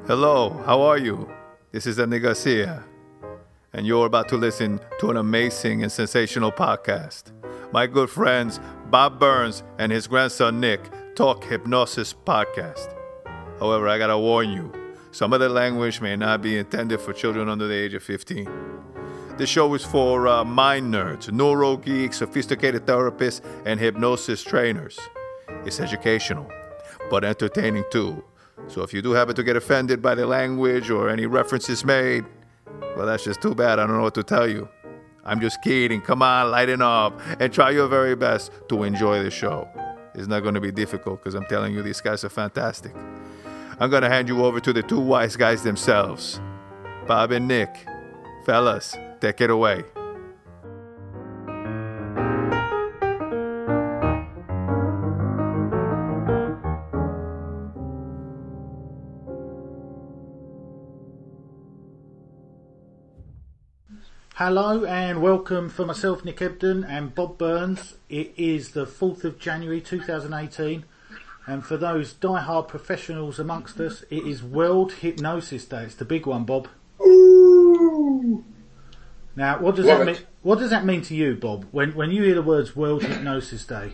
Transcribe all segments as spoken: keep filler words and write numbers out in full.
Hello, how are you? This is Andy Garcia, and you're about to listen to an amazing and sensational podcast. My good friends Bob Burns and his grandson Nick talk hypnosis podcast. However, I gotta warn you, some of the language may not be intended for children under the age of fifteen. This show is for uh, mind nerds, neuro geeks, sophisticated therapists, and hypnosis trainers. It's educational, but entertaining too. So if you do happen to get offended by the language or any references made, well, that's just too bad. I don't know what to tell you. I'm just kidding. Come on, lighten up and try your very best to enjoy the show. It's not going to be difficult because I'm telling you, these guys are fantastic. I'm going to hand you over to the two wise guys themselves, Bob and Nick. Fellas, take it away. Hello and welcome for myself, Nick Ebden, and Bob Burns. It is the fourth of January two thousand eighteen, and for those die-hard professionals amongst us, it is World Hypnosis Day. It's the big one, Bob. Ooh. Now, what does Love that it. mean? What does that mean to you, Bob? When when you hear the words World Hypnosis Day,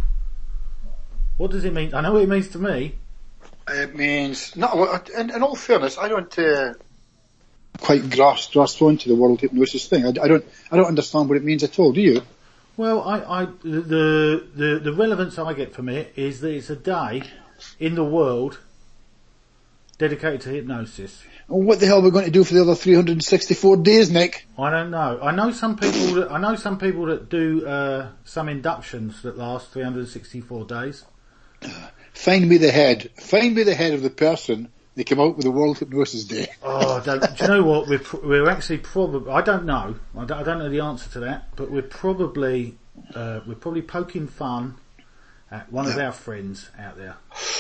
what does it mean? I know what it means to me. It means, no, in, in all fairness, I don't uh, quite grasp, grasp onto the world hypnosis thing. I, I don't I don't understand what it means at all, do you? Well, I, I the, the the relevance I get from it is that it's a day in the world dedicated to hypnosis. And what the hell are we going to do for the other three hundred sixty-four days, Nick? I don't know. I know some people that I know some people that do uh, some inductions that last three hundred sixty-four days. Find me the head. Find me the head of the person they came out with the World Hypnosis Day. Oh, don't, do you know what? We're pr- we're actually probably. I don't know. I don't, I don't know the answer to that. But we're probably uh, we're probably poking fun at one of Yeah. our friends out there.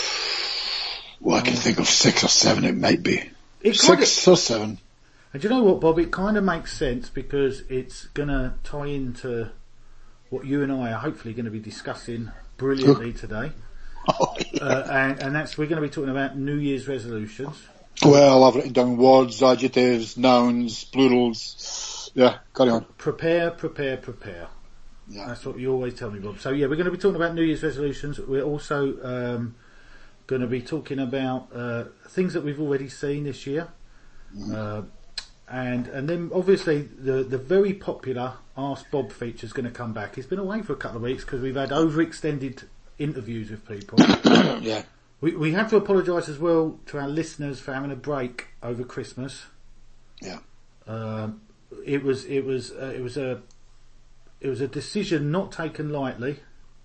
Well, I can think of six or seven it might be. It kind Six or seven. And do you know what, Bob? It kind of makes sense because it's going to tie into what you and I are hopefully going to be discussing brilliantly today. Oh, yeah. Uh, and, and that's, we're going to be talking about New Year's resolutions. Well, I've written down words, adjectives, nouns, plurals. Yeah, carry on. Prepare, prepare, prepare. Yeah. That's what you always tell me, Bob. So yeah, we're going to be talking about New Year's resolutions. We're also um, going to be talking about uh, things that we've already seen this year. Mm. Uh, and and then obviously the, the very popular Ask Bob feature is going to come back. It's been away for a couple of weeks because we've had overextended interviews with people. Yeah. We we have to apologise as well to our listeners for having a break over Christmas. Yeah. Um, it was it was uh, it was a it was a decision not taken lightly.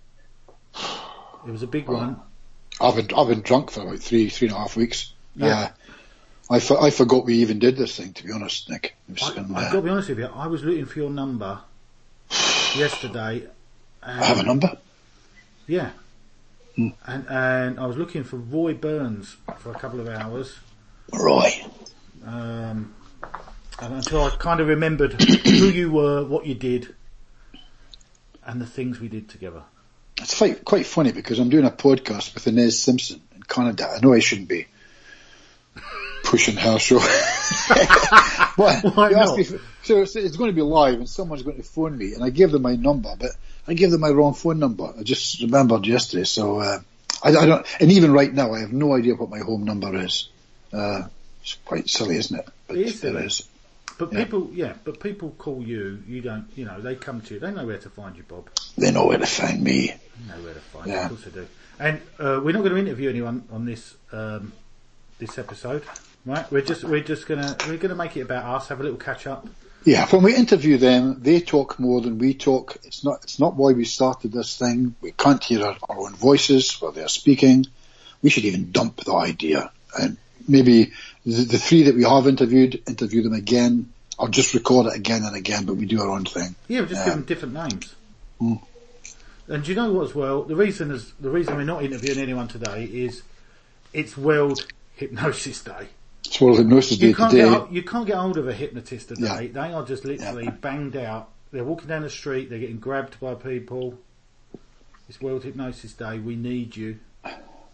It was a big one. I've been I've been drunk for about three three and a half weeks. Yeah. Uh, I, for, I forgot we even did this thing, to be honest, Nick. It was, I, um, I've got to be honest with you. I was looking for your number yesterday. And I have a number. Yeah. Hmm. And and I was looking for Roy Burns for a couple of hours. Roy. Um, and until I kind of remembered who you were, what you did, and the things we did together. It's quite, quite funny because I'm doing a podcast with Inez Simpson in Canada. I know I shouldn't be pushing her show. But Why you asked not? me for- so it's, it's going to be live and someone's going to phone me and I gave them my number, but I gave them my wrong phone number. I just remembered yesterday, so uh, I, I don't. And even right now, I have no idea what my home number is. Uh, it's quite silly, isn't it? But It is silly. it is. But Yeah. people, yeah, but people call you. You don't, you know, they come to you. They know where to find you, Bob. They know where to find me. They know where to find Yeah. you. Of course they do. And uh, we're not going to interview anyone on this um, this episode, right? We're just we're just gonna we're gonna make it about us. Have a little catch up. Yeah, when we interview them, they talk more than we talk. It's not it's not why we started this thing. We can't hear our, our own voices while they're speaking. We should even dump the idea. And maybe the, the three that we have interviewed, interview them again, or just record it again and again, but we do our own thing. Yeah, we just Um, give them different names. Mm. And do you know what as well? The reason is the reason we're not interviewing anyone today is it's World Hypnosis Day. It's World Hypnosis Day You can't today. get you can't get hold of a hypnotist today. Yeah. They are just literally Yeah. banged out. They're walking down the street. They're getting grabbed by people. It's World Hypnosis Day. We need you.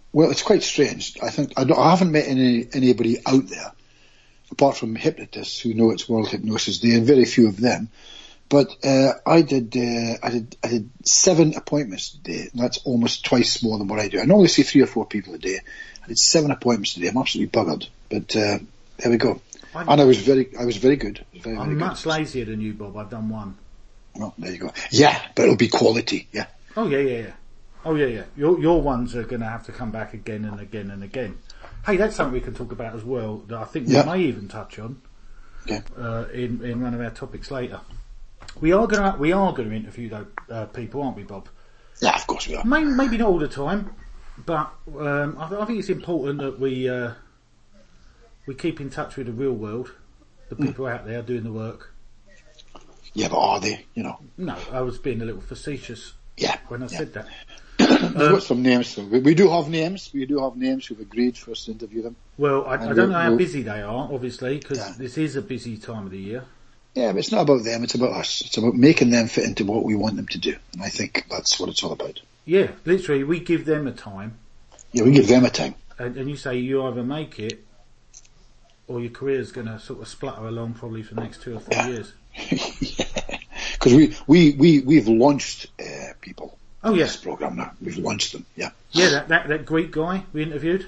Well, it's quite strange. I think I, don't, I haven't met any anybody out there, apart from hypnotists who know it's World Hypnosis Day, and very few of them. But uh, I did uh, I did I did seven appointments a day, and that's almost twice more than what I do. I normally see three or four people a day. I did seven appointments a day. I'm absolutely buggered, but uh, there we go. I'm, and I was very I was very good. Was very, I'm very much good. lazier than you, Bob. I've done one. Well, there you go. Yeah, but it'll be quality. Yeah. Oh yeah, yeah, yeah. Oh yeah, yeah. Your your ones are going to have to come back again and again and again. Hey, that's something we can talk about as well. That I think we yeah. may even touch on okay. uh, in in one of our topics later. We are going to we are going to interview though uh, people, aren't we, Bob? Yeah, of course we are. Maybe, maybe not all the time, but um, I, I think it's important that we uh, we keep in touch with the real world, the people mm. out there doing the work. Yeah, but are they? You know? No, I was being a little facetious. Yeah, when I yeah. said that. We've got um, some names. So we, we do have names. We do have names who've agreed for us to interview them. Well, I, I don't know how we'll, busy they are, obviously, because yeah. this is a busy time of the year. Yeah, but it's not about them. It's about us. It's about making them fit into what we want them to do. And I think that's what it's all about. Yeah, literally, we give them a time. Yeah, we give them a time. And, and you say you either make it, or your career's going to sort of splutter along probably for the next two or three yeah. years. yeah. Because we, we, we, we've launched uh, people. Oh, yeah. This program now. We've launched them, yeah. Yeah, that, that, that Greek guy we interviewed.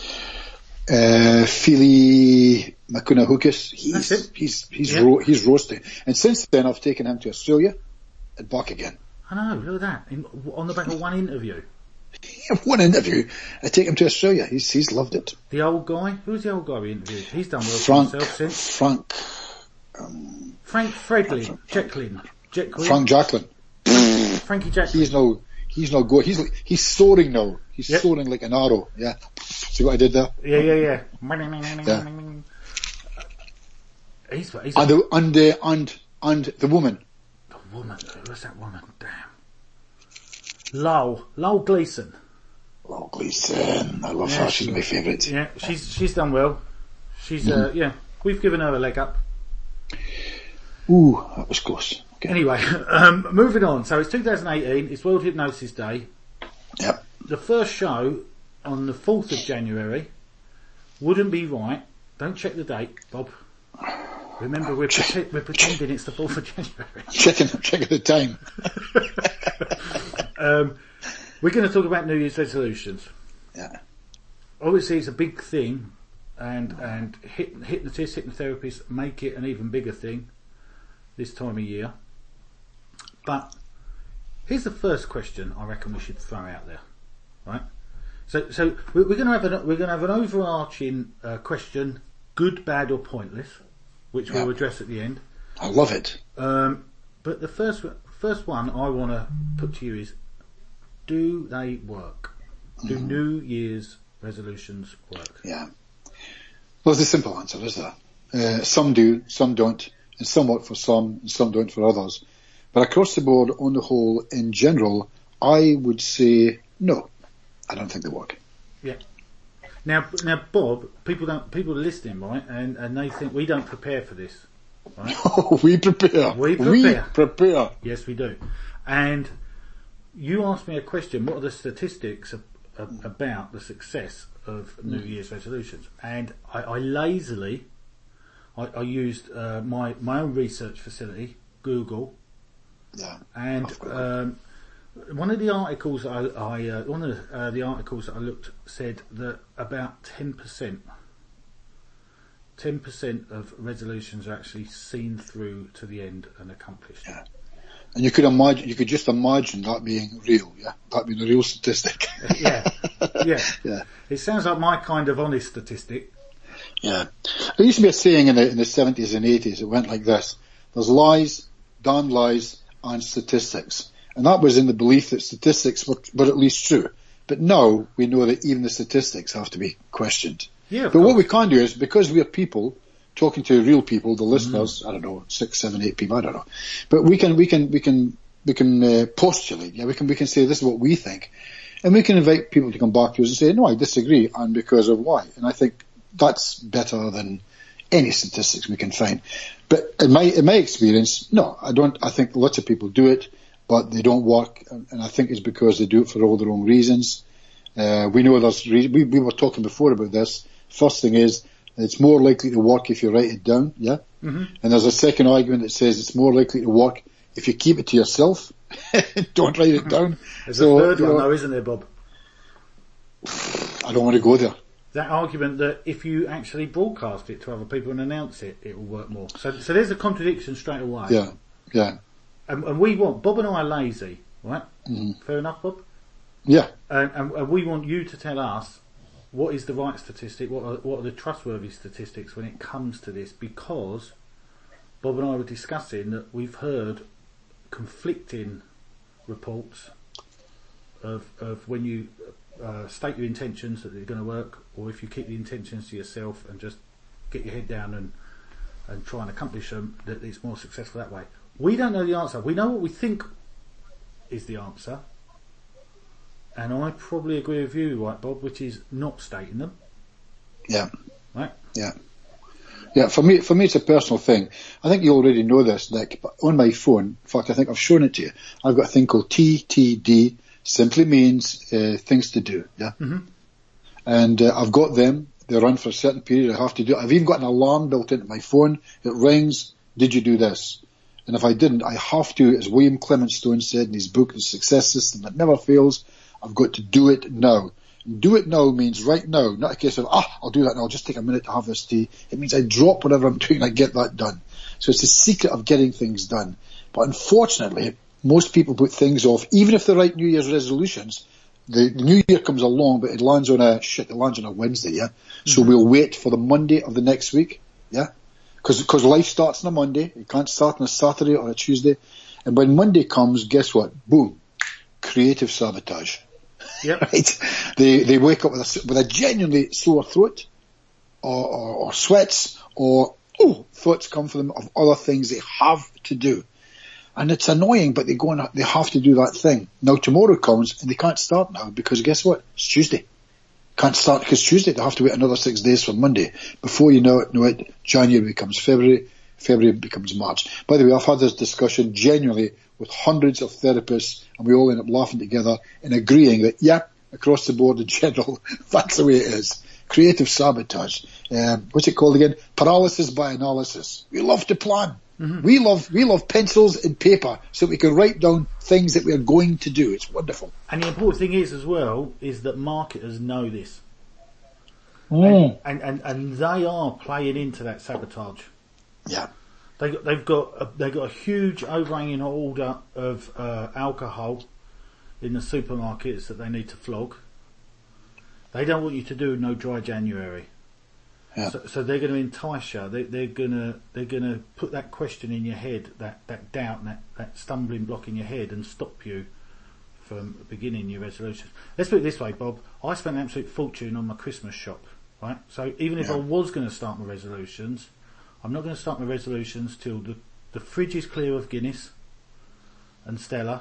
Uh, Philly Makunahukis. He's, he's, he's, yeah. ro- he's roasting. And since then I've taken him to Australia and back again. I know, look at that. In, on the back of one interview. One interview. I take him to Australia. He's, he's loved it. The old guy? Who's the old guy we interviewed? He's done well Frank, for himself since. Frank, um, Frank Fredlin. Jacqueline. Jacqueline. Frank Jacqueline. Frankie Jacqueline. He's no, he's no good. He's, he's soaring now. He's yep. soaring like an arrow. Yeah. See what I did there? Yeah, yeah, yeah. yeah. He's, he's and, the, and, uh, and, and the woman. The woman. What's that woman? Damn. Lowell. Lowell Gleason. Lowell Gleason. I love yeah, her. She's she, my favourite. Yeah, she's, she's done well. She's, mm. uh, yeah, we've given her a leg up. Ooh, that was close. Okay. Anyway, um, moving on. So it's two thousand eighteen, it's World Hypnosis Day. Yep. The first show on the fourth of January wouldn't be right. Don't check the date, Bob. Remember, we're, pre- we're pretending it's the fourth of January. Checking, checking the time. um, we're going to talk about New Year's resolutions. Yeah. Obviously, it's a big thing, and and hip, hypnotists, hypnotherapists make it an even bigger thing this time of year. But here's the first question I reckon we should throw out there, right? So, so we're going to have an we're going to have an overarching uh, question: good, bad, or pointless, which yeah. we'll address at the end. I love it. Um, but the first first one I want to put to you is: do they work? Do mm. New Year's resolutions work? Yeah. Well, there's a simple answer, is there? Uh, some do, some don't, and some work for some, and some don't for others. But across the board, on the whole, in general, I would say no. I don't think they work. Yeah. Now, now, Bob, people don't, people are listening, right? And, and they think we don't prepare for this, right? No, we prepare. We prepare. We prepare. Yes, we do. And you asked me a question: what are the statistics of, of, about the success of New Year's resolutions? And I, I lazily, I, I used uh, my my own research facility, Google. Yeah. And um, one of the articles I, I uh, one of the, uh, the articles that I looked said that about ten percent, ten percent of resolutions are actually seen through to the end and accomplished. Yeah. And you could imagine, you could just imagine that being real, yeah, that being a real statistic. yeah, yeah, yeah. It sounds like my kind of honest statistic. Yeah. There used to be a saying in the in the seventies and eighties. It went like this: "There's lies, darn lies, and statistics." And that was in the belief that statistics were, were at least true. But now we know that even the statistics have to be questioned. Yeah, but course. What we can do is, because we are people talking to real people, the listeners, mm. I don't know, six, seven, eight people, I don't know. But we can, we can, we can, we can uh, postulate. Yeah, we can, we can say this is what we think, and we can invite people to come back to us and say, no, I disagree, and because of why. And I think that's better than any statistics we can find. But in my in my experience, no, I don't. I think lots of people do it, but they don't work, and I think it's because they do it for all the wrong reasons. Uh, we know there's, re- we, we were talking before about this. First thing is, it's more likely to work if you write it down, yeah? Mm-hmm. And there's a second argument that says it's more likely to work if you keep it to yourself. Don't write it down. There's so, a third you one know, though, isn't there, Bob? I don't want to go there. That argument that if you actually broadcast it to other people and announce it, it will work more. So, so there's a contradiction straight away. Yeah, yeah. And, and we want, Bob and I are lazy, right? Mm-hmm. Fair enough, Bob? Yeah. And, and, and we want you to tell us what is the right statistic, what are, what are the trustworthy statistics when it comes to this, because Bob and I were discussing that we've heard conflicting reports of, of when you uh, state your intentions that they're going to work, or if you keep the intentions to yourself and just get your head down and, and try and accomplish them, that it's more successful that way. We don't know the answer. We know what we think is the answer. And I probably agree with you, right, Bob, which is not stating them. Yeah. Right? Yeah. Yeah, for me, for me, it's a personal thing. I think you already know this, Nick, but on my phone, in fact, I think I've shown it to you. I've got a thing called T T D, simply means uh, things to do, yeah? Mm-hmm. And uh, I've got them. They run for a certain period. I have to do it. I've even got an alarm built into my phone. It rings, did you do this? And if I didn't, I have to, as William Clement Stone said in his book, The Success System That Never Fails, I've got to do it now. And do it now means right now, not a case of, ah, I'll do that now, I'll just take a minute to have this tea. It means I drop whatever I'm doing and I get that done. So it's the secret of getting things done. But unfortunately, most people put things off, even if they write New Year's resolutions. The, the New Year comes along, but it lands on a, shit, it lands on a Wednesday, yeah? Mm-hmm. So we'll wait for the Monday of the next week, yeah? Because because life starts on a Monday. It can't start on a Saturday or a Tuesday. And when Monday comes, guess what? Boom. Creative sabotage. Yep. Right? They they wake up with a, with a genuinely sore throat, or, or, or sweats, or oh, thoughts come for them of other things they have to do. And it's annoying, but they go and they have to do that thing. Now tomorrow comes and they can't start now because guess what? It's Tuesday. Can't start because Tuesday. They have to wait another six days for Monday. Before you know it, know it, January becomes February, February becomes March. By the way, I've had this discussion genuinely with hundreds of therapists, and we all end up laughing together and agreeing that, yeah, across the board in general, that's the way it is. Creative sabotage. Um, what's it called again? Paralysis by analysis. We love to plan. Mm-hmm. We love we love pencils and paper so we can write down things that we're going to do. It's wonderful. And the important thing is as well is that marketers know this. Mm. And, and, and, and they are playing into that sabotage. Yeah. They got, they've got a, they've got a huge overhanging order of uh, alcohol in the supermarkets that they need to flog. They don't want you to do no dry January. Yeah. So, so they're going to entice you. They, they're going to they're going to put that question in your head, that, that doubt, and that, that stumbling block in your head, and stop you from beginning your resolutions. Let's put it this way, Bob. I spent an absolute fortune on my Christmas shop, right? So even if yeah. I was going to start my resolutions, I'm not going to start my resolutions till the, the fridge is clear of Guinness and Stella,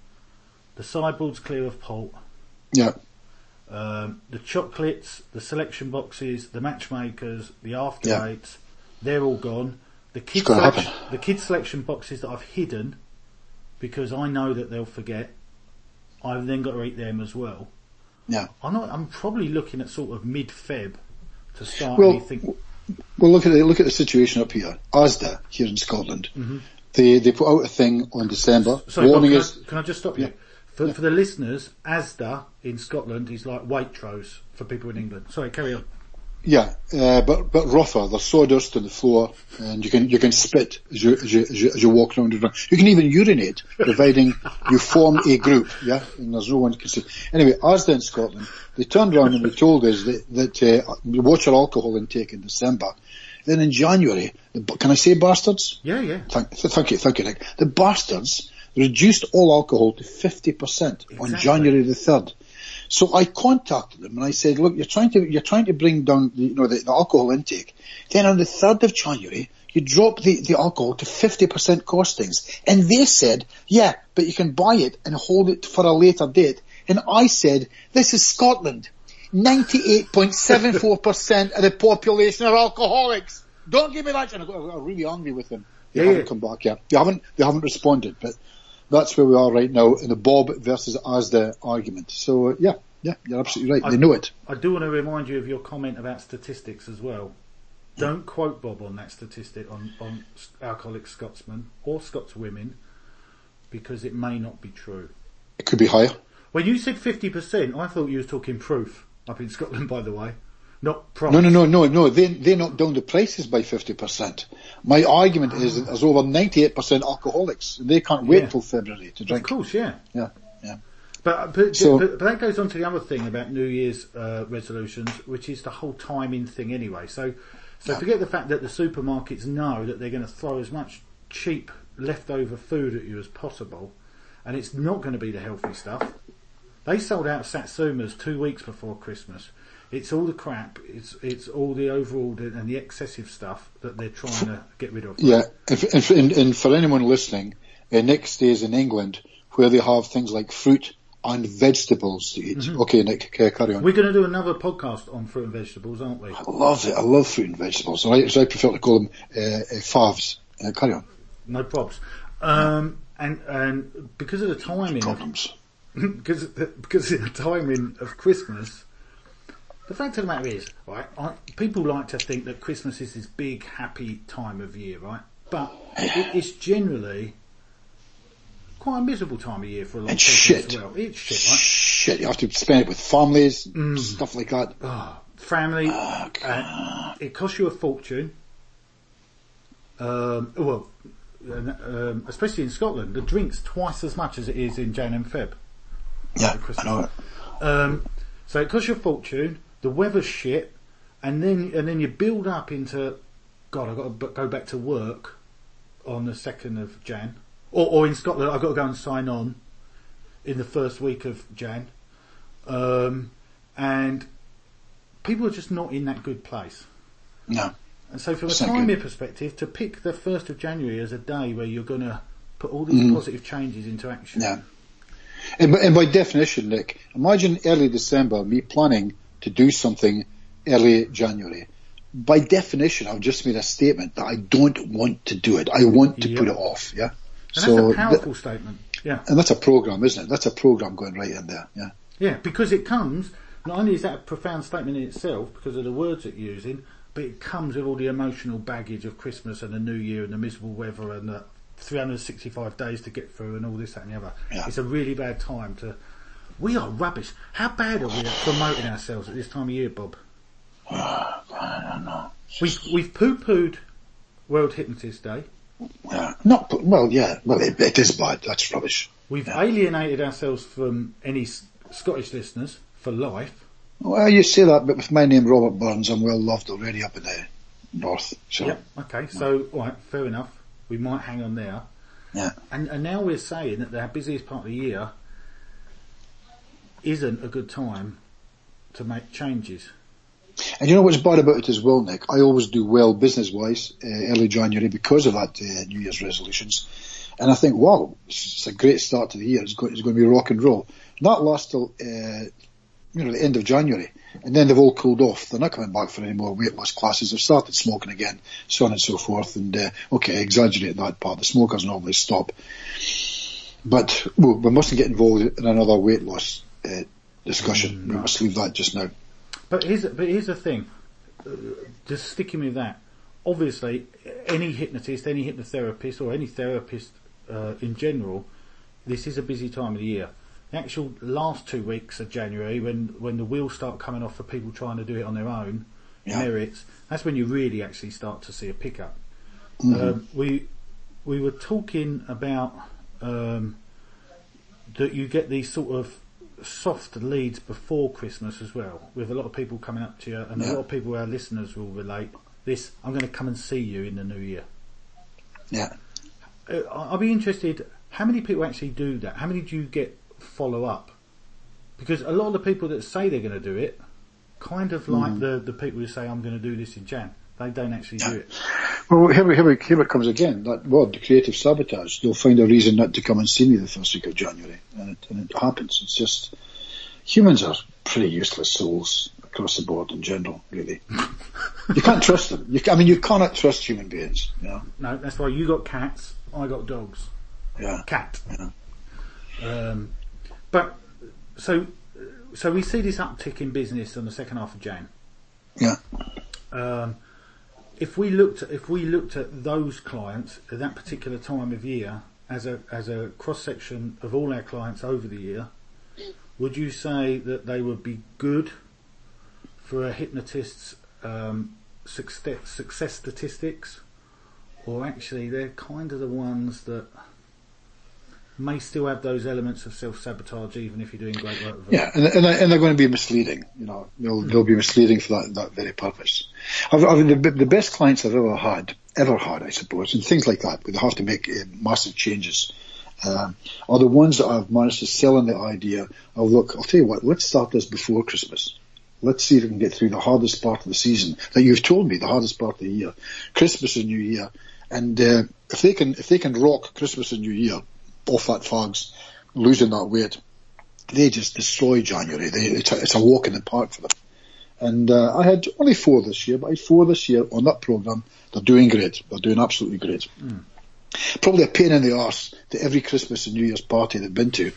the sideboard's clear of port. Yeah. Um, the chocolates, the selection boxes, the matchmakers, the after yeah. eights, they're all gone. The kids, gonna selection, the kids selection boxes that I've hidden because I know that they'll forget, I've then got to eat them as well. Yeah. I'm not. I'm probably looking at sort of mid-Feb to start well, anything. Well, look at the, look at the situation up here. Asda here in Scotland, mm-hmm. they they put out a thing on December. Sorry, warning Bob, can, is, I, can I just stop you? Yeah. For, yeah. for the listeners, Asda in Scotland is like Waitrose for people in England. Sorry, carry on. Yeah, uh, but but rougher. There's sawdust on the floor, and you can you can spit as you as you as you, as you walk around. You can even urinate, providing you form a group. Yeah, and there's no one can see. Anyway, Asda in Scotland, they turned around and they told us that that uh, watch your alcohol intake in December. Then in January, the, can I say bastards? Yeah, yeah. Thank, thank you, thank you, Nick. The bastards reduced all alcohol to fifty percent exactly. on January the third. So I contacted them and I said, look, you're trying to, you're trying to bring down, the, you know, the, the alcohol intake. Then on the third of January, you drop the, the alcohol to fifty percent costings. And they said, yeah, but you can buy it and hold it for a later date. And I said, this is Scotland. ninety-eight point seven four percent of the population are alcoholics. Don't give me that. And I got, I got really angry with them. They yeah, haven't yeah. come back yet. They haven't, they haven't responded, but that's where we are right now in the Bob versus Asda argument. So, uh, yeah. Yeah, you're absolutely right. I, they know it. I do want to remind you of your comment about statistics as well. Don't quote Bob on that statistic on, on alcoholic Scotsmen or Scotswomen, because it may not be true. It could be higher. When you said fifty percent, I thought you were talking proof up in Scotland, by the way, not price. No, no, no, no, no. They they knocked down the prices by fifty percent. My argument is that there's over ninety-eight percent alcoholics. They can't wait yeah. till February to drink. Of course, yeah. Yeah, yeah. But but, so, but but that goes on to the other thing about New Year's uh, resolutions, which is the whole timing thing anyway. So so yeah. forget the fact that the supermarkets know that they're going to throw as much cheap leftover food at you as possible, and it's not going to be the healthy stuff. They sold out Satsumas two weeks before Christmas. It's all the crap. It's it's all the overall and the excessive stuff that they're trying to get rid of. Yeah, if, if, and, and for anyone listening, uh, Nick stays in England, where they have things like fruit and vegetables to eat. Mm-hmm. Okay, Nick, carry on. We're going to do another podcast on fruit and vegetables, aren't we? I love it. I love fruit and vegetables. So I, so I prefer to call them uh, uh, favs. Uh, carry on. No probs. Um, and and because of the timing, problems. Of, because of the, because of the timing of Christmas, the fact of the matter is, right? I, people like to think that Christmas is this big, happy time of year, right? But it, it's generally quite a miserable time of year for a lot of people shit. as well. It's shit, right? Shit, you have to spend it with families, mm. stuff like that. Oh, family, oh, uh, it costs you a fortune. Um, well, um, especially in Scotland, the drink's twice as much as it is in Jan and Feb. Yeah, I know it. Um, so it costs you a fortune, the weather's shit, and then and then you build up into, God, I've got to b- go back to work on the second of Jan. Or, or in Scotland, I've got to go and sign on in the first week of Jan. Um, and people are just not in that good place. No. And so from a It's not timing good. perspective, to pick the first of January as a day where you're going to put all these mm. positive changes into action. Yeah. And by, and by definition, Nick, imagine early December, me planning to do something early January. By definition, I've just made a statement that I don't want to do it. I want to yep. put it off, yeah? And so that's a powerful th- statement, yeah. And that's a program, isn't it? That's a program going right in there, yeah. Yeah, because it comes, not only is that a profound statement in itself, because of the words it's using, but it comes with all the emotional baggage of Christmas and the New Year and the miserable weather and the three hundred sixty-five days to get through and all this, that and the other. Yeah. It's a really bad time to... We are rubbish. How bad are we at promoting ourselves at this time of year, Bob? I don't know. We've, we've poo-pooed World Hypnotist Day. Yeah, not well. Yeah, well, it, it is bad. That's rubbish. We've yeah. alienated ourselves from any S- Scottish listeners for life. Well, you say that, but with my name Robert Burns, I'm well loved already up in the north. So. Yep. Okay. So, all right, fair enough. We might hang on there. Yeah. And and now we're saying that the busiest part of the year isn't a good time to make changes. And you know what's bad about it as well, Nick? I always do well business-wise uh, early January because of that uh, New Year's resolutions. And I think, wow, it's a great start to the year. It's going, it's going to be rock and roll. That lasts till, uh, you know, the end of January. And then they've all cooled off. They're not coming back for any more weight loss classes. They've started smoking again, so on and so forth. And, uh, okay, exaggerate that part. The smokers normally stop. But well, we mustn't get involved in another weight loss uh, discussion. No. We must leave that just now. But here's, but here's the thing, uh, just sticking with that, obviously any hypnotist, any hypnotherapist or any therapist uh, in general, this is a busy time of the year. The actual last two weeks of January, when, when the wheels start coming off for people trying to do it on their own, yeah. merits, that's when you really actually start to see a pickup. Mm-hmm. Um, we we were talking about um, that you get these sort of soft leads before Christmas as well, with a lot of people coming up to you, and yeah. a lot of people, our listeners, will relate this. I'm going to come and see you in the new year. Yeah. Uh, I'll be interested. How many people actually do that? How many do you get follow up? Because a lot of the people that say they're going to do it, kind of like mm. the the people who say I'm going to do this in Jan, they don't actually do it. Well, here, here, here it comes again. That word, the creative sabotage. They'll find a reason not to come and see me the first week of January, and it, and it happens. It's just humans are pretty useless souls across the board in general. Really, you can't trust them. You, I mean, you cannot trust human beings. You know? No, that's why you got cats, I got dogs. Yeah, cat. Yeah. Um, but so so we see this uptick in business on the second half of Jan. Yeah. Um, if we looked at, if we looked at those clients at that particular time of year as a as a cross section of all our clients over the year, would you say that they would be good for a hypnotist's um, success, success statistics, or actually they're kind of the ones that may still have those elements of self-sabotage even if you're doing great work with them? Yeah, and, and, and they're going to be misleading, you know, they'll, they'll be misleading for that, that very purpose. I've, I've, the, the best clients I've ever had, ever had, I suppose, and things like that, where they have to make uh, massive changes, um, are the ones that I've managed to sell on the idea of, look, I'll tell you what, let's start this before Christmas. Let's see if we can get through the hardest part of the season that you've told me, the hardest part of the year, Christmas and New Year. And uh, if they can, if they can rock Christmas and New Year, off that fags, losing that weight, they just destroy January. They, it's, a, it's a walk in the park for them. And uh, I had only four this year, but I had four this year on that program. They're doing great. They're doing absolutely great. Mm. Probably a pain in the arse to every Christmas and New Year's party they've been to,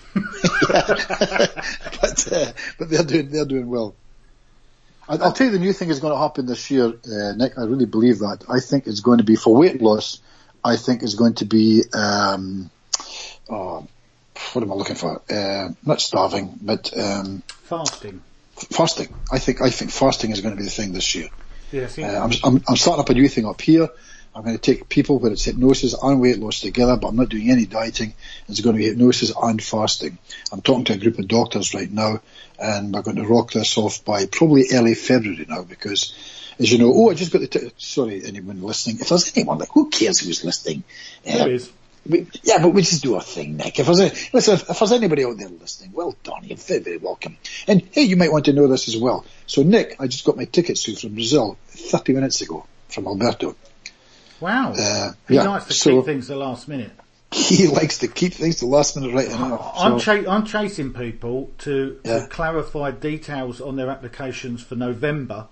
but uh, but they're doing they're doing well. I, I'll tell you, the new thing is going to happen this year, uh, Nick. I really believe that. I think it's going to be for weight loss. I think it's going to be. Um, Oh, what am I looking for? Uh, not starving, but um, fasting. Fasting. I think I think fasting is going to be the thing this year. Yes. Uh, I'm, I'm, I'm starting up a new thing up here. I'm going to take people where it's hypnosis and weight loss together, but I'm not doing any dieting. It's going to be hypnosis and fasting. I'm talking to a group of doctors right now, and we're going to rock this off by probably early February now, because, as you know, oh, I just got the. T- sorry, anyone listening. If there's anyone, like, who cares who's listening? There uh, is. We, yeah, but we just do our thing, Nick. If there's, a, listen, if, if there's anybody out there listening, well done, you're very, very welcome. And hey, you might want to know this as well. So, Nick, I just got my tickets through from Brazil thirty minutes ago from Alberto. Wow. Uh, he yeah, likes to so keep things the last minute. He likes to keep things to the last minute right now. I'm, so. cha- I'm chasing people to, Yeah. to clarify details on their applications for November.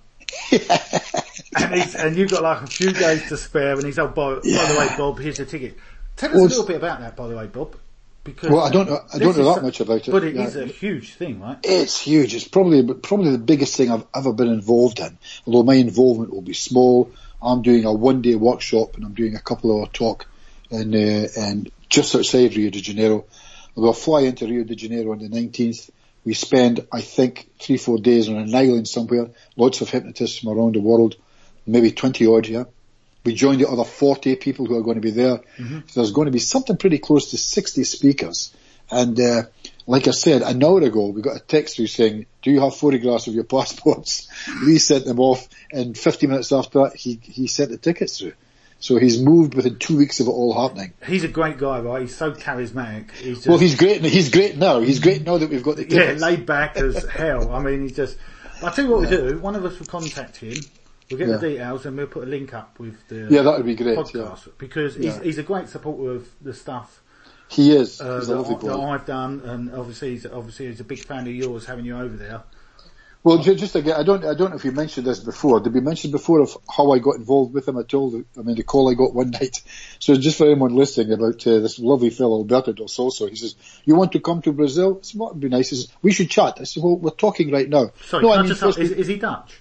and, he's, and you've got like a few days to spare, and he's, oh, by, Yeah. by the way, Bob, here's the ticket. Tell us Well, a little bit about that, by the way, Bob. Because Well, I don't know, I this don't know is that a- much about it. But it Yeah. is a huge thing, right? It's huge. It's probably probably the biggest thing I've ever been involved in. Although my involvement will be small. I'm doing a one day workshop and I'm doing a couple hour talk in uh, and just outside Rio de Janeiro. We'll fly into Rio de Janeiro on the nineteenth. We spend, I think, three, four days on an island somewhere. Lots of hypnotists from around the world, maybe twenty odd, yeah. We join the other forty people who are going to be there. Mm-hmm. So there's going to be something pretty close to sixty speakers. And uh, like I said, an hour ago, we got a text through saying, do you have photographs of your passports? Lee sent them off, and fifty minutes after that, he, he sent the tickets through. So he's moved within two weeks of it all happening. He's a great guy, right? He's so charismatic. He's just, Well, he's great. He's great now. He's great now that we've got the yeah, tickets. laid back as hell. I mean, he's just... I'll tell you what Yeah. we do. One of us will contact him. We'll get Yeah. the details and we'll put a link up with the Yeah, that would be great. podcast. Yeah. Because he's, Yeah. he's a great supporter of the stuff He is. uh, He's that, a lovely I, that boy. I've done, and obviously he's, obviously he's a big fan of yours, having you over there. Well, ju- just again, I don't, I don't know if you mentioned this before. Did we mention before of how I got involved with him? I told, I mean, the call I got one night. So just for anyone listening about uh, this lovely fellow, Alberto Del Soso, he says, you want to come to Brazil? I said, what would be nice? He says, we should chat. I said, well, we're talking right now. Sorry, no, can I I mean, just first ask, is, we- is he Dutch?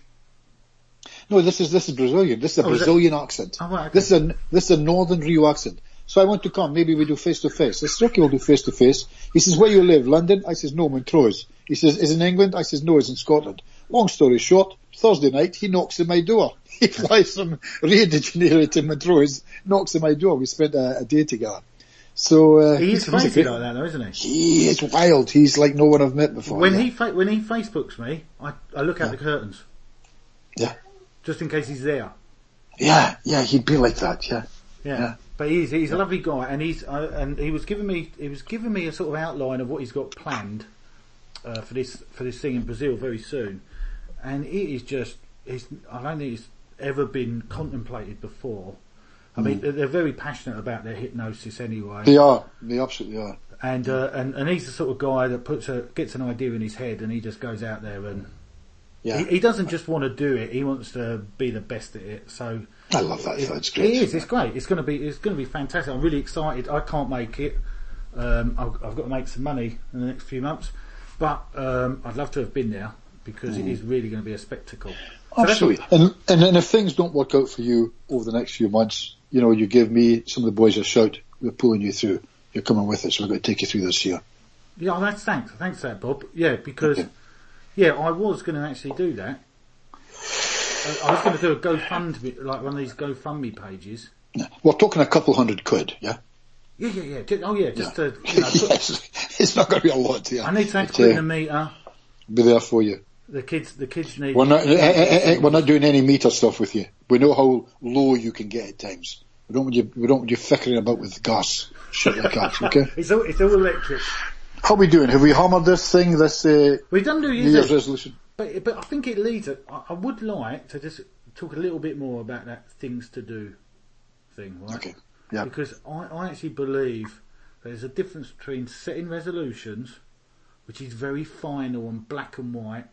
no, this is, this is Brazilian. This is a Oh, is it? Brazilian accent. Oh, right, okay. This is a, this is a Northern Rio accent. So I want to come. Maybe we do face to face. I said, okay, we'll do face to face. He says, where you live? London? I says, no, Montrose. He says, is in England? I says, no, it's in Scotland. Long story short, Thursday night, he knocks on my door. He flies from Rio de Janeiro to Montrose, knocks on my door. We spent a, a day together. So, uh, He is he's a crazy great- like that, though, isn't he? He is wild. He's like no one I've met before. When yeah. he fa- when he Facebooks me, I, I look out the curtains Yeah. just in case he's there. Yeah, yeah, he'd be like that, yeah. Yeah. Yeah. But he's he's a lovely guy, and he's uh, and he was giving me he was giving me a sort of outline of what he's got planned uh, for this for this thing in Brazil very soon, and it is just it's I don't think it's ever been contemplated before. I mean, they're very passionate about their hypnosis anyway. They are. They absolutely are. And uh, and and he's the sort of guy that puts a gets an idea in his head, and he just goes out there and Yeah. he, he doesn't just want to do it; he wants to be the best at it. So I love that. It's it great. is. It's great. It's going to be. It's going to be fantastic. I'm really excited. I can't make it. Um, I've, I've got to make some money in the next few months, but um, I'd love to have been there because mm. it is really going to be a spectacle. So absolutely. And, and and if things don't work out for you over the next few months, you know, you give me, some of the boys a shout, we're pulling you through. You're coming with us. We're going to take you through this year. Yeah, that's thanks. Thanks for that, Bob. Yeah, because, okay. yeah, I was going to actually do that. I, I was going to do a GoFundMe, like one of these GoFundMe pages. Yeah. We're talking a couple hundred quid, yeah? Yeah, yeah, yeah. Just, oh, yeah, just yeah. to, you know, put, yes, it's not going to be a lot, yeah. I need to have to uh, a meter. Be there for you. The kids, the kids need. We're not, eh, eh, eh, we're not doing any meter stuff with you. We know how low you can get at times. We don't want you, we don't want you fickering about with gas, shit like that. Okay. it's all, it's all electric. How are we doing? Have we hammered this thing? This uh, we've done New Year's, Year's resolution. But but I think it leads. A, I, I would like to just talk a little bit more about that things to do thing, right? Okay. Yeah. Because I, I actually believe there's a difference between setting resolutions, which is very final and black and white,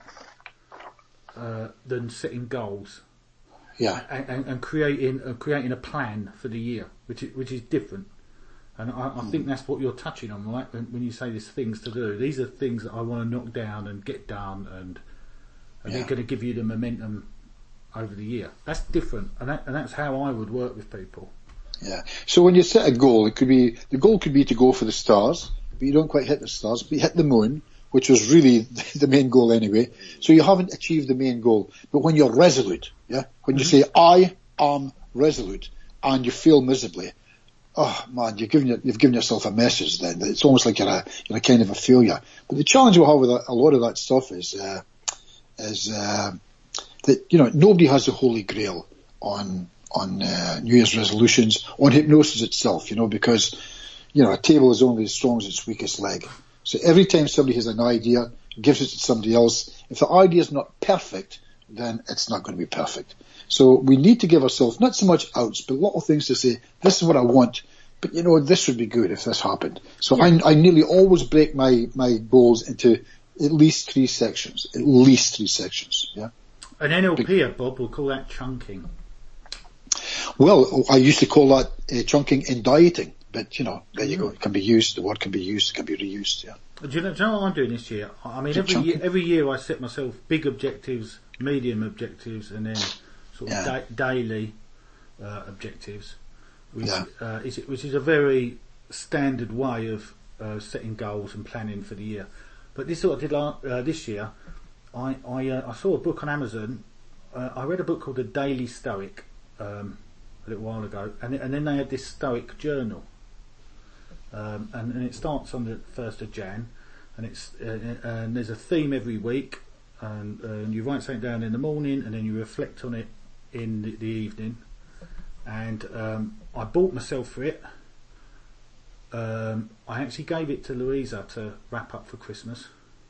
uh, than setting goals. Yeah. And, and, and creating uh, creating a plan for the year, which is, which is different. And I, I think that's what you're touching on, right? When, when you say there's things to do, these are things that I want to knock down and get done, and, and yeah. they're going to give you the momentum over the year. That's different, and, that, and that's how I would work with people. Yeah. So when you set a goal, it could be the goal could be to go for the stars, but you don't quite hit the stars, but you hit the moon, which was really the main goal anyway. So you haven't achieved the main goal. But when you're resolute, yeah, when you mm-hmm. say I am resolute, and you fail miserably, oh man, you've given your, you've given yourself a message. Then it's almost like you're a you're a kind of a failure. But the challenge we'll have with a, a lot of that stuff is uh, is uh, that you know nobody has the holy grail on on uh, New Year's resolutions, on hypnosis itself. You know because you know a table is only as strong as its weakest leg. So every time somebody has an idea, gives it to somebody else, if the idea is not perfect, then it's not going to be perfect. So we need to give ourselves not so much outs, but little things to say, this is what I want, but you know, this would be good if this happened. So yeah. I, I nearly always break my, my goals into at least three sections, at least three sections, yeah. An N L P, Bob, will call that chunking. Well, I used to call that uh, chunking and dieting. But, you know, there you go. It can be used. The word can be used. It can be reused, yeah. Do you know, do you know what I'm doing this year? I mean, every year, every year I set myself big objectives, medium objectives, and then sort of yeah. da- daily uh, objectives, which, yeah. uh, is, which is a very standard way of uh, setting goals and planning for the year. But this is what I did la- uh, this year. I I, uh, I saw a book on Amazon. Uh, I read a book called The Daily Stoic um, a little while ago, and, and then they had this Stoic journal. Um, and, and it starts on the first of January, and it's uh, and there's a theme every week, and, uh, and you write something down in the morning, and then you reflect on it in the, the evening. And um, I bought myself for it. Um, I actually gave it to Louisa to wrap up for Christmas.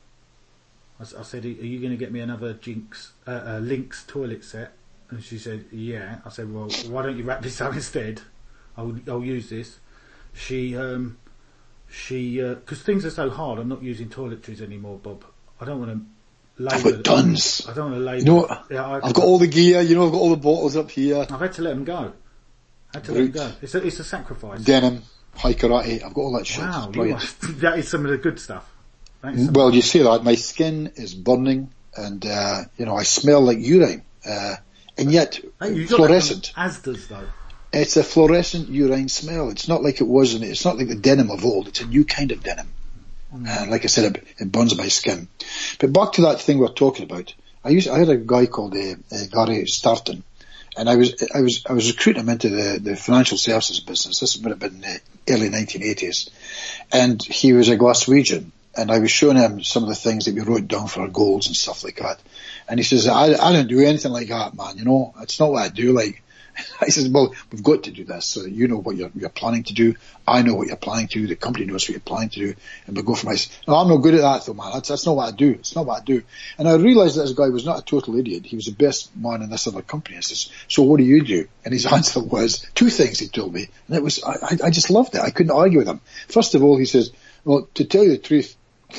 I, I said, "Are you going to get me another Jinx uh, uh, Lynx toilet set?" And she said, "Yeah." I said, "Well, why don't you wrap this up instead? I'll I'll use this." She, um, she, because uh, things are so hard, I'm not using toiletries anymore, Bob. I don't want to labour. I've got tons. I don't want to labour. You know what? Yeah, I, I've got all the gear, you know, I've got all the bottles up here. I've had to let them go. I had to Brute. let them go. It's a, it's a sacrifice. Denim, high karate, I've got all that shit. Wow, you are, that is some of the good stuff. Well, you say that, my skin is burning, and, uh, you know, I smell like urine, uh, and yet, hey, fluorescent. Asda's though. It's a fluorescent urine smell. It's not like it was, in, it's not like the denim of old. It's a new kind of denim. Mm. Uh, like I said, it, it burns my skin. But back to that thing we're talking about. I used, I had a guy called uh, uh, Gary Starton, and I was, I was, I was recruiting him into the, the financial services business. This would have been the early nineteen eighties, and he was a Glaswegian, and I was showing him some of the things that we wrote down for our goals and stuff like that. And he says, "I, I don't do anything like that, man. You know, it's not what I do. Like." I says, well, we've got to do this so that you know what you're, you're planning to do. I know what you're planning to do. The company knows what you're planning to do. And we go for my, no, I'm not good at that though, man. That's, that's not what I do. It's not what I do. And I realised that this guy was not a total idiot. He was the best man in this other company. I says, so what do you do? And his answer was two things he told me. And it was, I, I just loved it. I couldn't argue with him. First of all, he says, well, to tell you the truth,